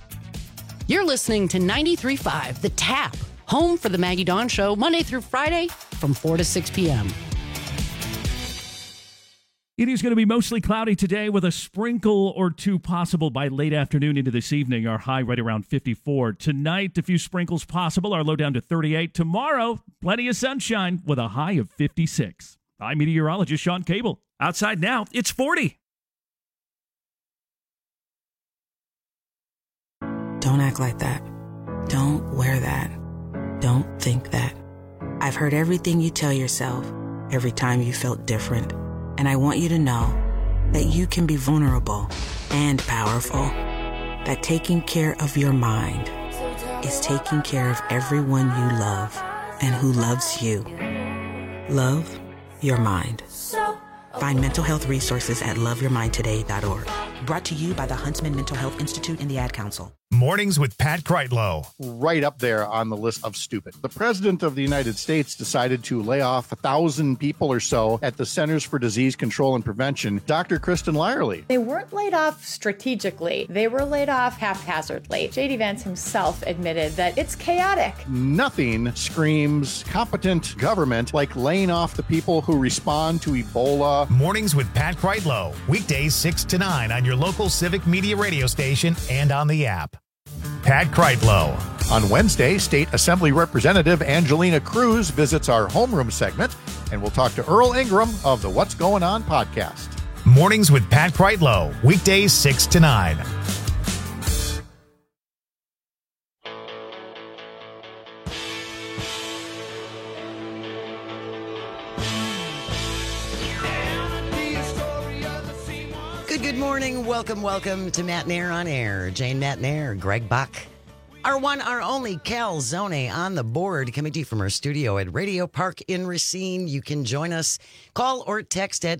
You're listening to 93.5 The Tap, home for the Maggie Dawn Show, Monday through Friday from 4 to 6 p.m.
It is going to be mostly cloudy today with a sprinkle or two possible by late afternoon into this evening. Our high right around 54. Tonight, a few sprinkles possible. Our low down to 38. Tomorrow, plenty of sunshine with a high of 56. I'm meteorologist Sean Cable. Outside now, it's 40.
Don't act like that. Don't wear that. Don't think that. I've heard everything you tell yourself every time you felt different. And I want you to know that you can be vulnerable and powerful. That taking care of your mind is taking care of everyone you love and who loves you. Love your mind. Find mental health resources at loveyourmindtoday.org. Brought to you by the Huntsman Mental Health Institute and the Ad Council.
Mornings with Pat Kreitlow.
Right up there on the list of stupid. The President of the United States decided to lay off 1,000 people or so at the Centers for Disease Control and Prevention. Dr. Kristen Lyerly.
They weren't laid off strategically. They were laid off haphazardly. J.D. Vance himself admitted that it's chaotic.
Nothing screams competent government like laying off the people who respond to Ebola.
Mornings with Pat Kreitlow. Weekdays 6 to 9 on your local Civic Media radio station and on the app. Pat Kreitlow.
On Wednesday, State Assembly Representative Angelina Cruz visits our homeroom segment, and we'll talk to Earl Ingram of the What's Going On podcast.
Mornings with Pat Kreitlow. Weekdays 6 to 9.
Good morning. Welcome to Matt Nair on Air. Jane Matt Nair, Greg Bach. Our one, our only Cal Zone on the board, coming to you from our studio at Radio Park in Racine. You can join us. Call or text at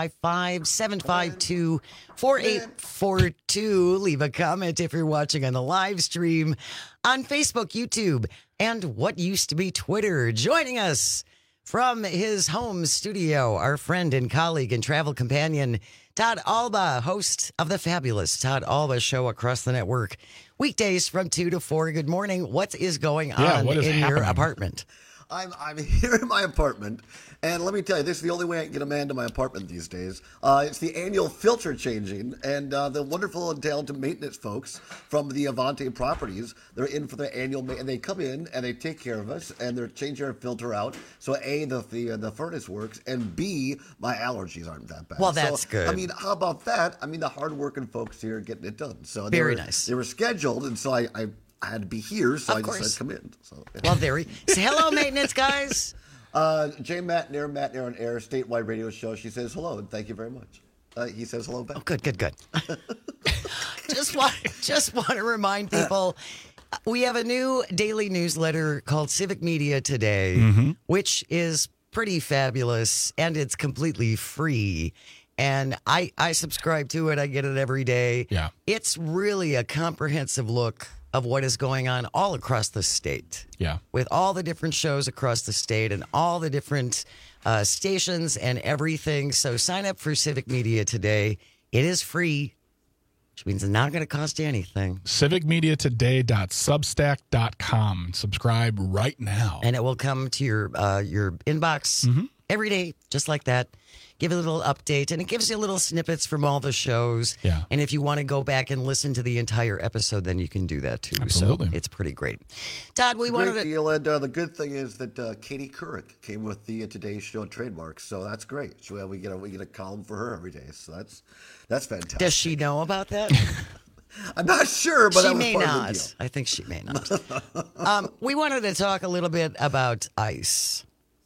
855-752-4842. Leave a comment if you're watching on the live stream on Facebook, YouTube, and what used to be Twitter. Joining us from his home studio, our friend and colleague and travel companion, Todd Alba, host of the fabulous Todd Alba Show across the network. Weekdays from 2 to 4. Good morning. What is going on your apartment?
I'm here in my apartment, and let me tell you, this is the only way I can get a man to my apartment these days. It's the annual filter changing, and the wonderful and talented maintenance folks from the Avante Properties, they're in for their annual, and they come in and they take care of us, and they're changing our filter out. So A, the furnace works, and B, my allergies aren't that bad.
Well, that's good.
I mean, how about that? I mean, the hardworking folks here are getting it done. So
very nice.
They were scheduled, and so I had to be here, so I decided to come in. So, yeah.
Well, say hello, maintenance guys.
Jay Matt Nair on Air, statewide radio show. She says hello and thank you very much. He says hello back.
Oh, good. Just want to remind people, we have a new daily newsletter called Civic Media Today, which is pretty fabulous, and it's completely free. And I subscribe to it. I get it every day.
Yeah.
It's really a comprehensive look of what is going on all across the state.
Yeah.
With all the different shows across the state and all the different stations and everything. So sign up for Civic Media Today. It is free, which means it's not going to cost you anything.
civicmediatoday.substack.com. Subscribe right now.
And it will come to your inbox every day, just like that. Give a little update, and it gives you little snippets from all the shows.
Yeah.
And if you want to go back and listen to the entire episode, then you can do that too.
Absolutely.
So it's pretty great. Todd, we wanted to...
deal, and the good thing is that Katie Couric came with the Today Show trademark, so that's great. So we get a column for her every day, so that's fantastic.
Does she know about that?
I'm not sure, but
she
that was
may
part of the
not.
deal.
I think she may not. We wanted to talk a little bit about ICE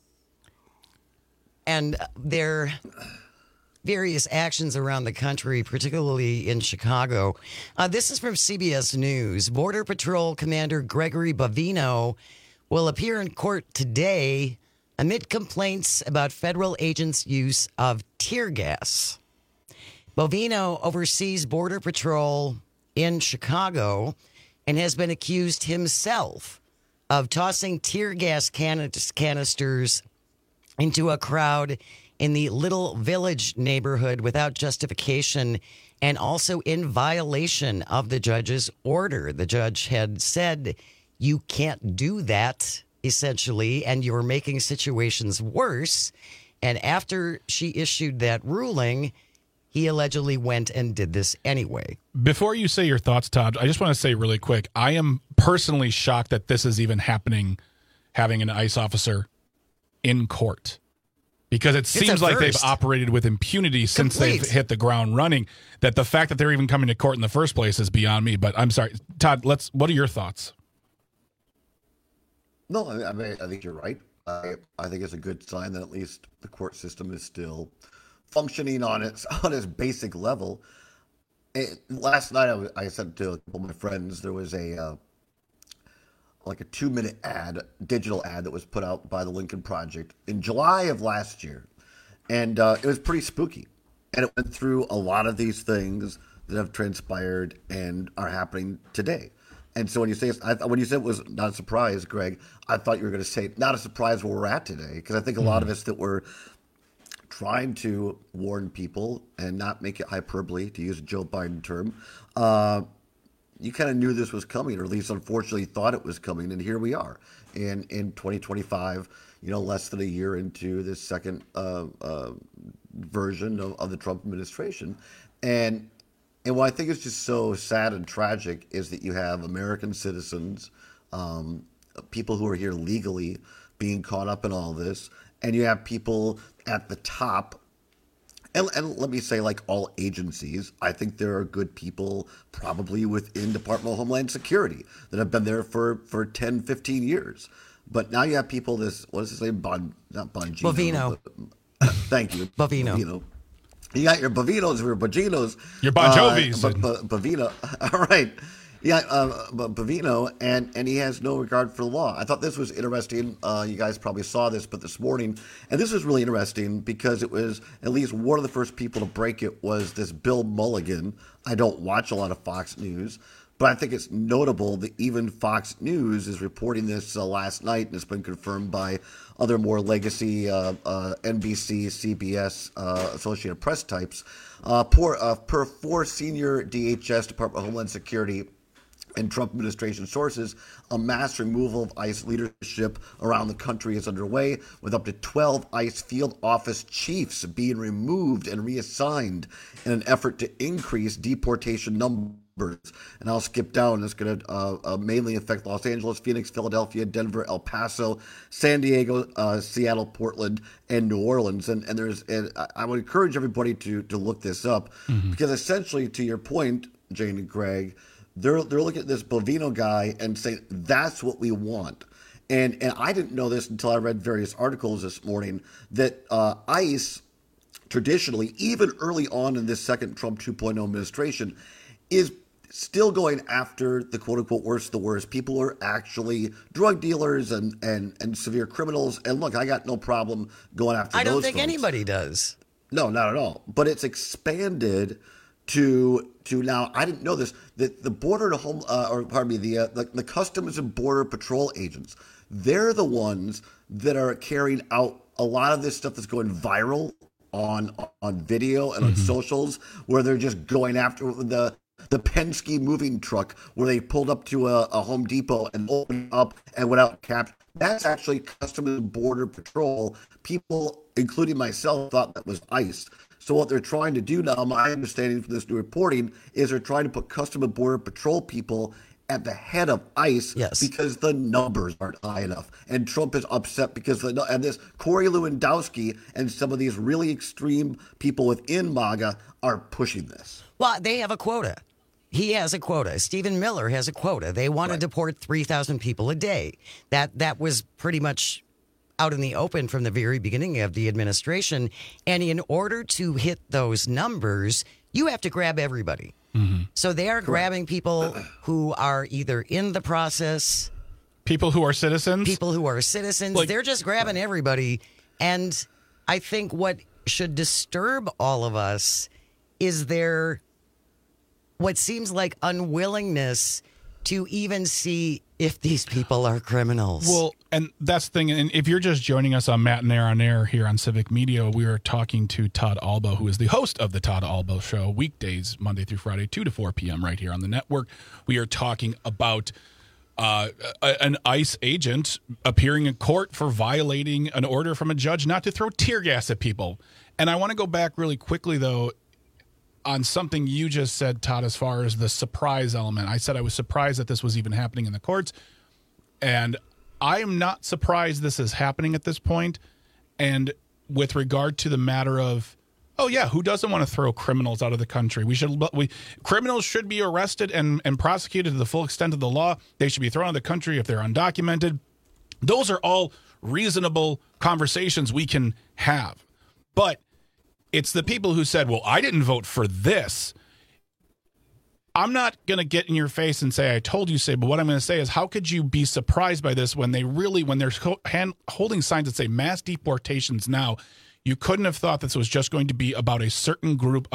and their various actions around the country, particularly in Chicago. This is from CBS News. Border Patrol Commander Gregory Bovino will appear in court today amid complaints about federal agents' use of tear gas. Bovino oversees Border Patrol in Chicago and has been accused himself of tossing tear gas canisters into a crowd in the Little Village neighborhood without justification and also in violation of the judge's order. The judge had said, you can't do that, essentially, and you're making situations worse. And after she issued that ruling, he allegedly went and did this anyway.
Before you say your thoughts, Todd, I just want to say really quick, I am personally shocked that this is even happening, having an ICE officer in court. Because it seems like they've operated with impunity since they've hit the ground running, that the fact that they're even coming to court in the first place is beyond me. But I'm sorry, Todd, what are your thoughts?
No, I mean, I think you're right. I think it's a good sign that at least the court system is still functioning on its basic level. Last night, I said to a couple of my friends, there was a 2-minute digital ad that was put out by the Lincoln Project in July of last year. And it was pretty spooky. And it went through a lot of these things that have transpired and are happening today. And so when you said it was not a surprise, Greg, I thought you were going to say not a surprise where we're at today. Because I think a lot of us that were trying to warn people and not make it hyperbole, to use a Joe Biden term, you kind of knew this was coming, or at least unfortunately thought it was coming, and here we are in 2025, less than a year into this second version of the Trump administration. And what I think is just so sad and tragic is that you have American citizens, people who are here legally, being caught up in all this, and you have people at the top. And let me say, like all agencies, I think there are good people probably within Department of Homeland Security that have been there for 10, 15 years. But now you have people, what does it say? Bovino. Thank you.
Bovino.
You got your Bovinos, your Boginos.
Your Bon Jovis.
Bovino. All right. Yeah, Bovino, and he has no regard for the law. I thought this was interesting. You guys probably saw this, but this morning, and this was really interesting because it was at least one of the first people to break it was this Bill Mulligan. I don't watch a lot of Fox News, but I think it's notable that even Fox News is reporting this last night, and it's been confirmed by other more legacy NBC, CBS, Associated Press types. Per 4 senior DHS, Department of Homeland Security, and Trump administration sources, a mass removal of ICE leadership around the country is underway, with up to 12 ICE field office chiefs being removed and reassigned in an effort to increase deportation numbers. And I'll skip down. It's going to mainly affect Los Angeles, Phoenix, Philadelphia, Denver, El Paso, San Diego, Seattle, Portland, and New Orleans. And I would encourage everybody to look this up because essentially, to your point, Jane and Greg, they're looking at this Bovino guy and saying that's what we want. And I didn't know this until I read various articles this morning that ICE traditionally, even early on in this second Trump 2.0 administration, is still going after the quote-unquote worst of the worst. People are actually drug dealers and severe criminals. And look, I got no problem going after those
I don't think
folks.
anybody does.
No, not at all. But it's expanded to now. I didn't know this. That the border to home, the Customs and Border Patrol agents, they're the ones that are carrying out a lot of this stuff that's going viral on video and on socials, where they're just going after the Penske moving truck, where they pulled up to a Home Depot and opened up and went out and captured. That's actually Customs and Border Patrol. People, including myself, thought that was ICE. So what they're trying to do now, my understanding from this new reporting, is they're trying to put Customs and Border Patrol people at the head of ICE because the numbers aren't high enough. And Trump is upset because and this Corey Lewandowski and some of these really extreme people within MAGA are pushing this.
Well, they have a quota. He has a quota. Stephen Miller has a quota. They want to deport 3,000 people a day. That was pretty much out in the open from the very beginning of the administration. And in order to hit those numbers, you have to grab everybody. So they are grabbing people who are either in the process.
People who are citizens.
They're just grabbing everybody. And I think what should disturb all of us is their what seems like unwillingness to even see if these people are criminals.
Well, and that's the thing. And if you're just joining us on Matt and Air on Air here on Civic Media, we are talking to Todd Albo, who is the host of the Todd Albo Show, weekdays, Monday through Friday, 2 to 4 p.m. right here on the network. We are talking about an ICE agent appearing in court for violating an order from a judge not to throw tear gas at people. And I want to go back really quickly, though, on something you just said, Todd, as far as the surprise element. I said I was surprised that this was even happening in the courts. And I am not surprised this is happening at this point. And with regard to the matter of, oh, yeah, who doesn't want to throw criminals out of the country? Criminals should be arrested and prosecuted to the full extent of the law. They should be thrown out of the country if they're undocumented. Those are all reasonable conversations we can have. But it's the people who said, well, I didn't vote for this. I'm not going to get in your face and say, I told you so, but what I'm going to say is, how could you be surprised by this when they're holding signs that say mass deportations now? You couldn't have thought this was just going to be about a certain group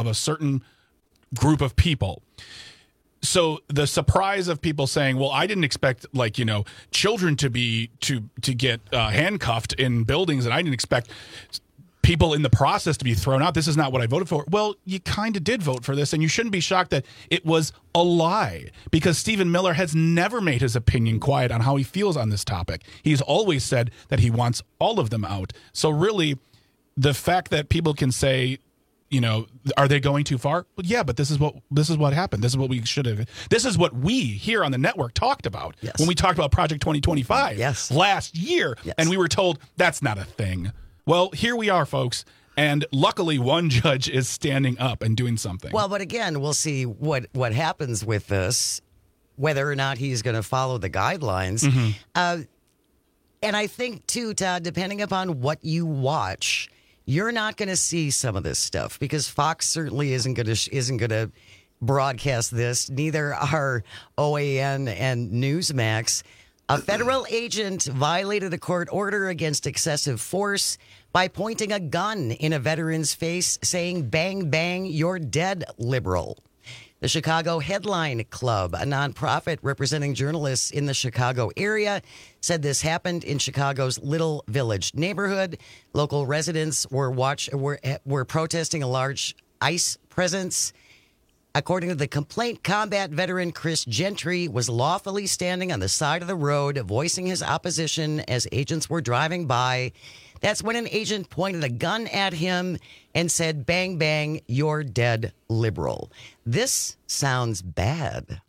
of people. So the surprise of people saying, well, I didn't expect children to get handcuffed in buildings, and I didn't expect people in the process to be thrown out. This is not what I voted for. Well, you kind of did vote for this, and you shouldn't be shocked that it was a lie, because Stephen Miller has never made his opinion quiet on how he feels on this topic. He's always said that he wants all of them out. So really, the fact that people can say, are they going too far? Well, yeah, but this is what happened. This is what we should have. This is what we here on the network talked about when we talked about Project 2025 last year, and we were told that's not a thing. Well, here we are, folks, and luckily one judge is standing up and doing something.
Well, but again, we'll see what happens with this, whether or not he's going to follow the guidelines. And I think, too, Todd, depending upon what you watch, you're not going to see some of this stuff because Fox certainly isn't going to broadcast this. Neither are OAN and Newsmax. A federal agent violated a court order against excessive force by pointing a gun in a veteran's face, saying, "Bang, bang, you're dead, liberal." The Chicago Headline Club, a nonprofit representing journalists in the Chicago area, said this happened in Chicago's Little Village neighborhood. Local residents were protesting a large ICE presence. According to the complaint, combat veteran Chris Gentry was lawfully standing on the side of the road, voicing his opposition as agents were driving by. That's when an agent pointed a gun at him and said, "Bang, bang, you're dead, liberal." This sounds bad.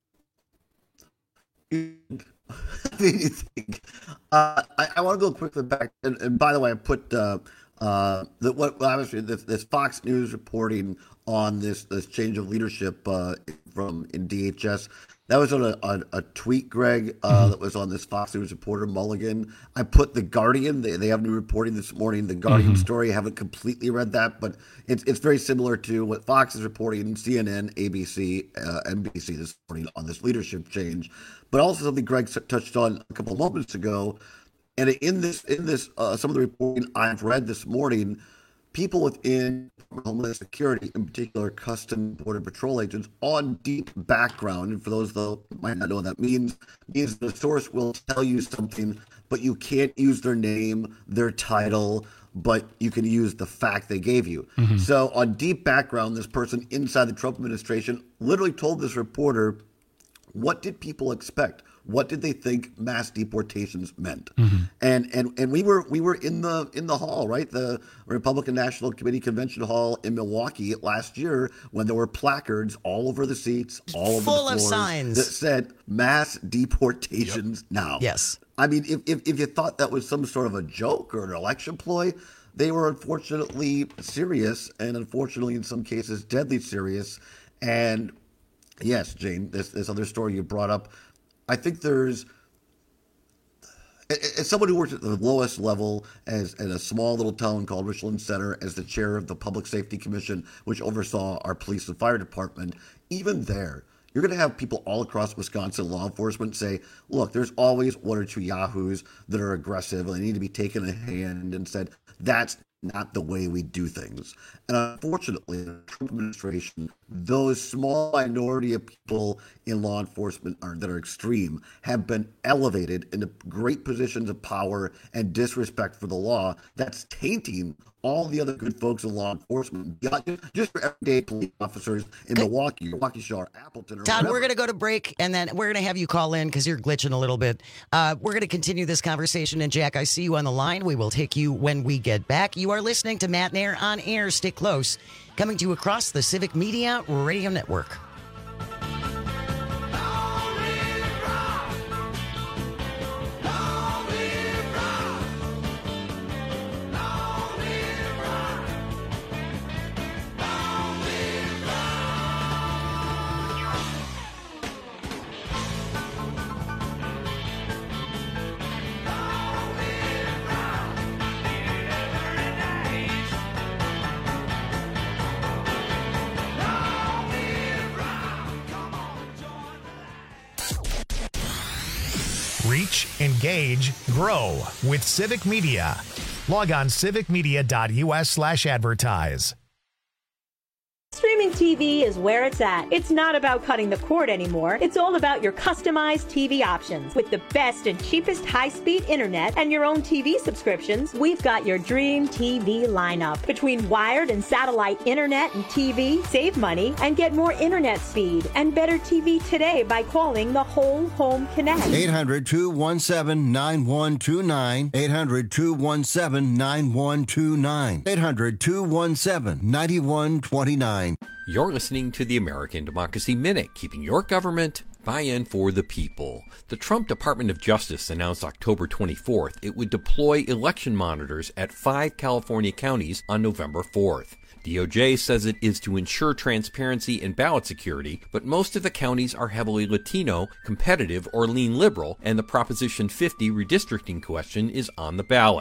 I want to go quickly back. And by the way, I put this Fox News reporting on this change of leadership from in DHS. That was on a tweet, Greg, that was on this Fox News reporter, Mulligan. I put The Guardian. They have new reporting this morning. The Guardian story. I haven't completely read that, but it's very similar to what Fox is reporting, CNN, ABC, NBC this morning on this leadership change. But also something Greg touched on a couple of moments ago. And in this, some of the reporting I've read this morning, people within Homeland Security, in particular Customs Border Patrol agents, on deep background, and for those that might not know what that means the source will tell you something, but you can't use their name, their title, but you can use the fact they gave you. So on deep background, this person inside the Trump administration literally told this reporter, what did people expect? What did they think mass deportations meant? And we were in the hall, right? The Republican National Committee Convention Hall in Milwaukee last year when there were placards all over the seats, all over
full
the floors
of signs
that said mass deportations now.
Yes.
I mean, if you thought that was some sort of a joke or an election ploy, they were unfortunately serious, and unfortunately in some cases deadly serious. And yes, Jane, this other story you brought up, I think as someone who works at the lowest level in a small little town called Richland Center as the chair of the Public Safety Commission, which oversaw our police and fire department, even there, you're going to have people all across Wisconsin law enforcement say, look, there's always one or two yahoos that are aggressive and they need to be taken in hand, and said, that's not the way we do things. And unfortunately, in the Trump administration, those small minority of people in law enforcement that are extreme have been elevated into great positions of power and disrespect for the law. That's tainting all the other good folks in law enforcement, just for everyday police officers in Milwaukee, Waukesha, Appleton, or
Todd,
whatever.
we're going to go to break, and then we're going to have you call in because you're glitching a little bit. We're going to continue this conversation, and Jack, I see you on the line. We will take you when we get back. You are listening to Matt Nair on Air. Stay close. Coming to you across the Civic Media Radio Network.
Reach, engage, grow with Civic Media. Log on civicmedia.us/advertise.
Streaming TV is where it's at. It's not about cutting the cord anymore. It's all about your customized TV options. With the best and cheapest high-speed internet and your own TV subscriptions, we've got your dream TV lineup. Between wired and satellite internet and TV, save money and get more internet speed and better TV today by calling the Whole Home Connect.
800-217-9129. 800-217-9129. 800-217-9129.
You're listening to the American Democracy Minute, keeping your government buy-in for the people. The Trump Department of Justice announced October 24th it would deploy election monitors at 5 California counties on November 4th. DOJ says it is to ensure transparency and ballot security, but most of the counties are heavily Latino, competitive, or lean liberal, and the Proposition 50 redistricting question is on the ballot.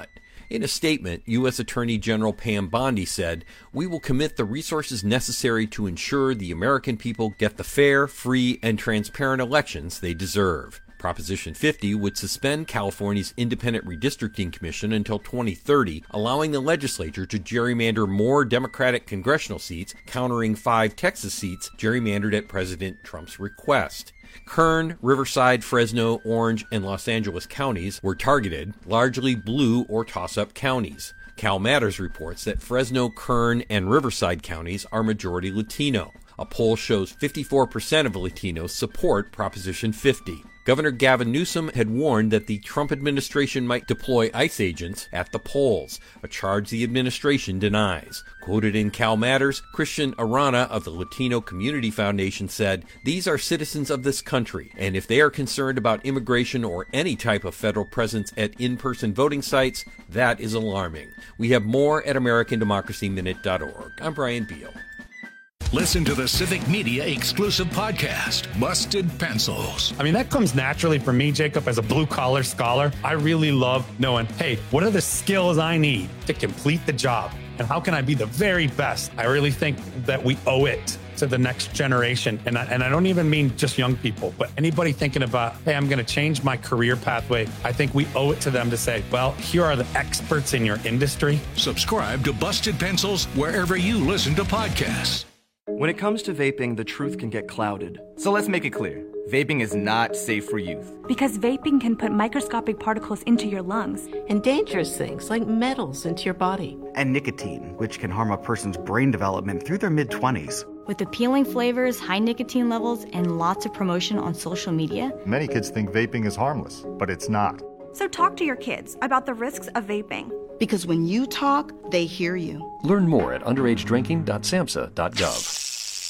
In a statement, U.S. Attorney General Pam Bondi said, "We will commit the resources necessary to ensure the American people get the fair, free, and transparent elections they deserve." Proposition 50 would suspend California's Independent Redistricting Commission until 2030, allowing the legislature to gerrymander more Democratic congressional seats, countering 5 Texas seats gerrymandered at President Trump's request. Kern, Riverside, Fresno, Orange, and Los Angeles counties were targeted, largely blue or toss-up counties. Cal Matters reports that Fresno, Kern, and Riverside counties are majority Latino. A poll shows 54% of Latinos support Proposition 50. Governor Gavin Newsom had warned that the Trump administration might deploy ICE agents at the polls, a charge the administration denies. Quoted in Cal Matters, Christian Arana of the Latino Community Foundation said, "These are citizens of this country, and if they are concerned about immigration or any type of federal presence at in-person voting sites, that is alarming. We have more at AmericanDemocracyMinute.org. I'm Brian Beal.
Listen to the Civic Media exclusive podcast, Busted Pencils.
I mean, that comes naturally for me, Jacob, as a blue-collar scholar. I really love knowing, hey, what are the skills I need to complete the job? And how can I be the very best? I really think that we owe it to the next generation. And I don't even mean just young people, but anybody thinking about, hey, I'm going to change my career pathway. I think we owe it to them to say, well, here are the experts in your industry.
Subscribe to Busted Pencils wherever you listen to podcasts.
When it comes to vaping, the truth can get clouded. So let's make it clear. Vaping is not safe for youth.
Because vaping can put microscopic particles into your lungs.
And dangerous things like metals into your body.
And nicotine, which can harm a person's brain development through their mid-20s.
With appealing flavors, high nicotine levels, and lots of promotion on social media.
Many kids think vaping is harmless, but it's not.
So talk to your kids about the risks of vaping.
Because when you talk, they hear you.
Learn more at underagedrinking.samhsa.gov.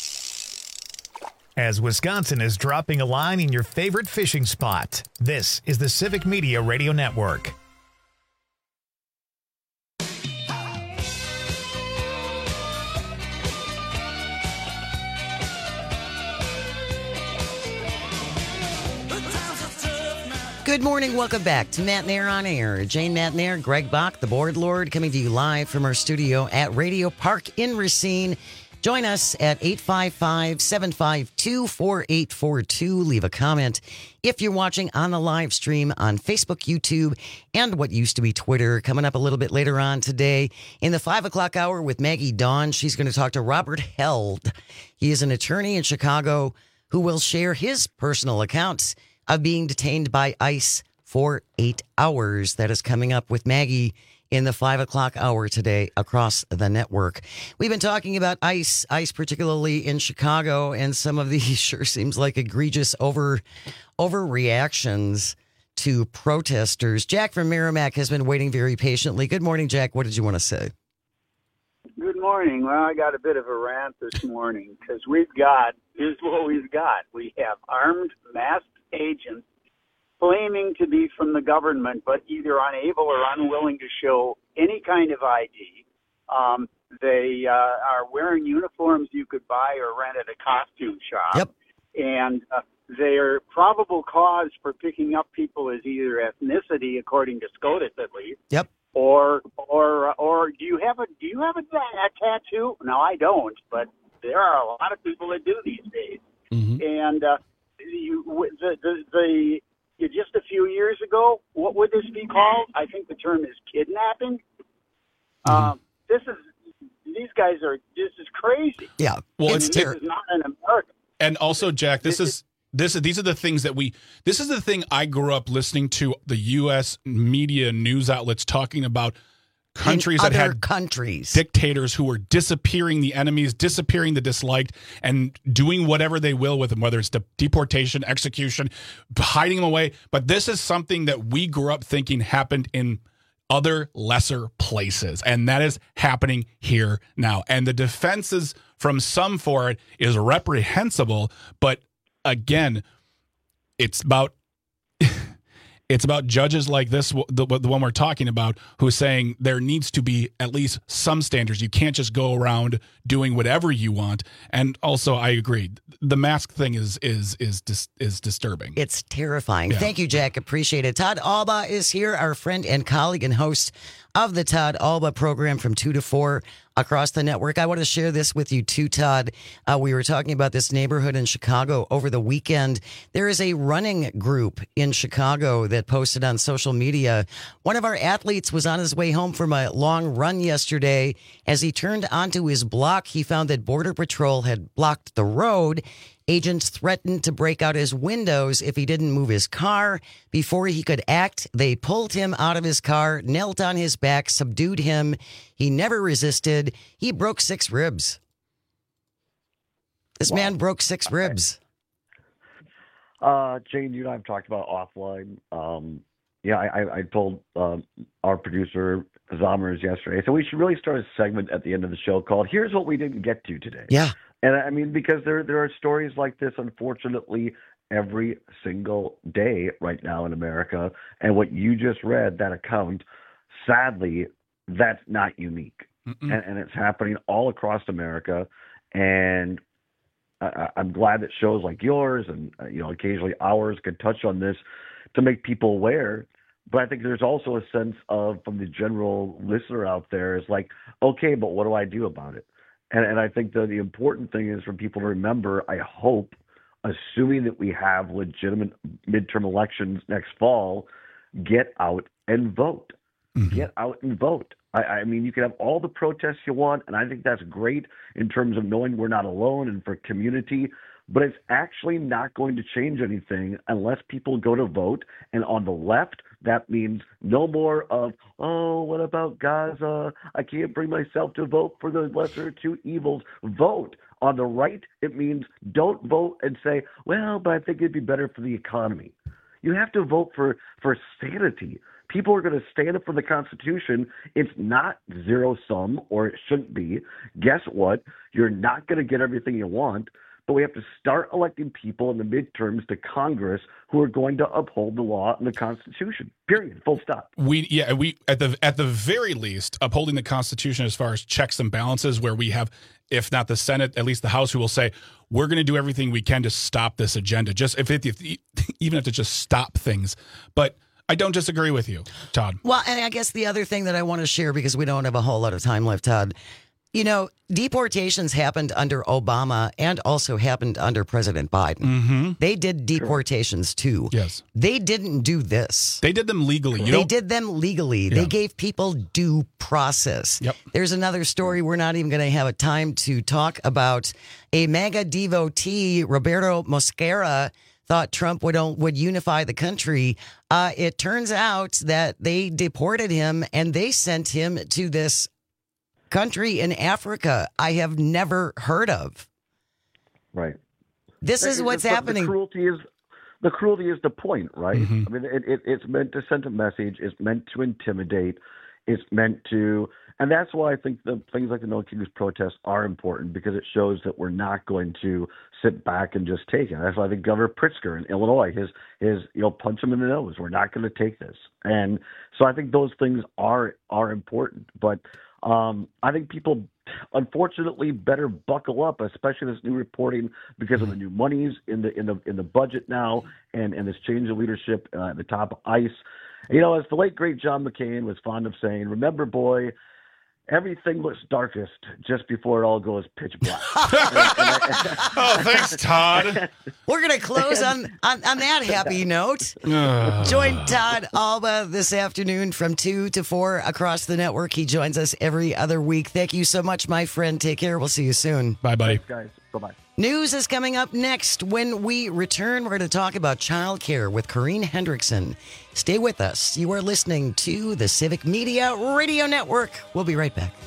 As Wisconsin is dropping a line in your favorite fishing spot, this is the Civic Media Radio Network.
Good morning. Welcome back to Matt Nair on Air. Jane Matt Nair, Greg Bach, the board lord, coming to you live from our studio at Radio Park in Racine. Join us at 855-752-4842. Leave a comment if you're watching on the live stream on Facebook, YouTube, and what used to be Twitter. Coming up a little bit later on today in the 5 o'clock hour with Maggie Dawn. She's going to talk to Robert Held. He is an attorney in Chicago who will share his personal accounts of being detained by ICE for 8 hours. That is coming up with Maggie in the 5 o'clock hour today across the network. We've been talking about ICE particularly in Chicago, and some of these sure seems like egregious overreactions to protesters. Jack from Merrimack has been waiting very patiently. Good morning, Jack. What did you want to say?
Good morning. Well, I got a bit of a rant this morning because here's what we've got. We have armed, masked agents claiming to be from the government, but either unable or unwilling to show any kind of ID. They are wearing uniforms you could buy or rent at a costume shop.
Yep.
And their probable cause for picking up people is either ethnicity, according to SCOTUS at least.
Yep.
Or do you have a tattoo? No, I don't, but there are a lot of people that do these days.
Mm-hmm.
And just a few years ago, what would this be called? I think the term is kidnapping. This is crazy.
Yeah.
Well,
this is not an American.
And also, Jack, these are the things that this is the thing I grew up listening to the U.S. media news outlets talking about countries that had dictators who were disappearing the enemies, disappearing the disliked, and doing whatever they will with them, whether it's deportation, execution, hiding them away. But this is something that we grew up thinking happened in other lesser places, and that is happening here now. And the defenses from some for it is reprehensible, but again, it's about judges like this, the one we're talking about, who's saying there needs to be at least some standards. You can't just go around doing whatever you want. And also, I agree, the mask thing is disturbing.
It's terrifying.
Yeah.
Thank you, Jack. Appreciate it. Todd Alba is here, our friend and colleague and host of the Todd Alba program from 2 to 4 across the network. I want to share this with you too, Todd. We were talking about this neighborhood in Chicago over the weekend. There is a running group in Chicago that posted on social media. One of our athletes was on his way home from a long run yesterday. As he turned onto his block, he found that Border Patrol had blocked the road. Agents threatened to break out his windows if he didn't move his car. Before he could act, they pulled him out of his car, knelt on his back, subdued him. He never resisted. He broke 6 ribs. This man broke 6 ribs.
Jane, you and I have talked about offline. I told our producer, Zomers, yesterday, so we should really start a segment at the end of the show called Here's What We Didn't Get To Today.
Yeah.
And I mean, because there are stories like this, unfortunately, every single day right now in America. And what you just read, that account, sadly, that's not unique. And it's happening all across America. And I'm glad that shows like yours and, occasionally ours can touch on this to make people aware. But I think there's also a sense of, from the general listener out there, is like, okay, but what do I do about it? And I think that the important thing is for people to remember, I hope, assuming that we have legitimate midterm elections next fall, get out and vote. Get out and vote. I mean, you can have all the protests you want, and I think that's great in terms of knowing we're not alone and for community, but it's actually not going to change anything unless people go to vote. And on the left, that means no more of, oh, what about Gaza? I can't bring myself to vote for the lesser of two evils. Vote. On the right, it means don't vote and say, well, but I think it'd be better for the economy. You have to vote for sanity. People are going to stand up for the Constitution. It's not zero sum, or it shouldn't be. Guess what? You're not going to get everything you want. But we have to start electing people in the midterms to Congress who are going to uphold the law and the Constitution. Period. Full stop.
We at the very least upholding the Constitution as far as checks and balances, where we have, if not the Senate, at least the House, who will say we're going to do everything we can to stop this agenda. Just even if to just stop things, but. I don't disagree with you, Todd.
Well, and I guess the other thing that I want to share, because we don't have a whole lot of time left, Todd, deportations happened under Obama and also happened under President Biden. They did deportations too.
Yes.
They didn't do this.
They did them legally.
They did them legally. Yeah. They gave people due process.
Yep.
There's another story we're not even going to have a time to talk about. A MAGA devotee, Roberto Mosquera, thought Trump would unify the country. It turns out that they deported him and they sent him to this country in Africa I have never heard of.
Right.
This is what's happening.
The cruelty is the point, right? I mean, it's meant to send a message. It's meant to intimidate. It's meant to, and that's why I think the things like the No Kings protests are important, because it shows that we're not going to sit back and just take it. That's why I think Governor Pritzker in Illinois, his punch him in the nose. We're not going to take this, and so I think those things are important. But I think people, unfortunately, better buckle up, especially this new reporting, because of the new monies in the budget now, and this change of leadership at the top of ICE. As the late great John McCain was fond of saying, remember, boy, everything looks darkest just before it all goes pitch black.
Oh, thanks, Todd.
We're going to close on that happy note. Join Todd Alba this afternoon from 2 to 4 across the network. He joins us every other week. Thank you so much, my friend. Take care. We'll see you soon.
Bye, buddy.
Thanks, guys. Bye-bye.
News is coming up next. When we return, we're going to talk about childcare with Corrine Hendrickson. Stay with us. You are listening to the Civic Media Radio Network. We'll be right back.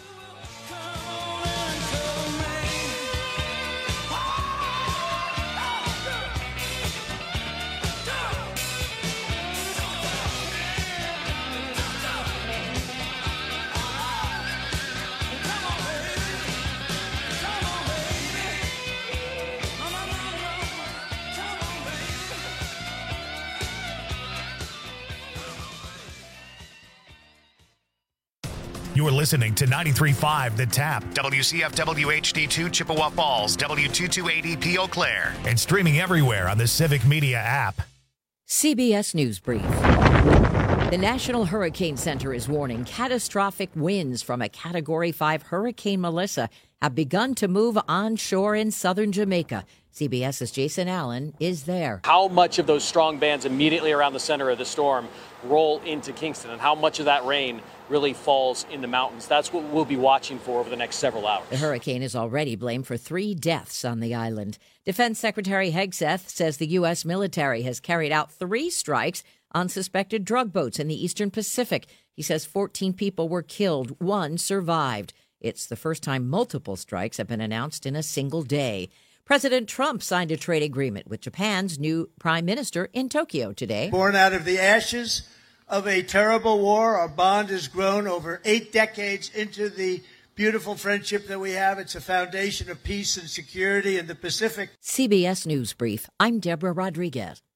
You are listening to 93.5 The Tap, WCFW HD2 Chippewa Falls, W228EP Eau Claire, and streaming everywhere on the Civic Media app.
CBS News Brief. The National Hurricane Center is warning catastrophic winds from a Category 5 Hurricane Melissa have begun to move onshore in southern Jamaica. CBS's Jason Allen is there.
How much of those strong bands immediately around the center of the storm roll into Kingston, and how much of that rain really falls in the mountains? That's what we'll be watching for over the next several hours.
The hurricane is already blamed for 3 deaths on the island. Defense Secretary Hegseth says the U.S. military has carried out 3 strikes on suspected drug boats in the eastern Pacific. He says 14 people were killed, 1 survived. It's the first time multiple strikes have been announced in a single day. President Trump signed a trade agreement with Japan's new prime minister in Tokyo today.
Born out of the ashes of a terrible war, our bond has grown over 8 decades into the beautiful friendship that we have. It's a foundation of peace and security in the Pacific.
CBS News Brief. I'm Deborah Rodriguez.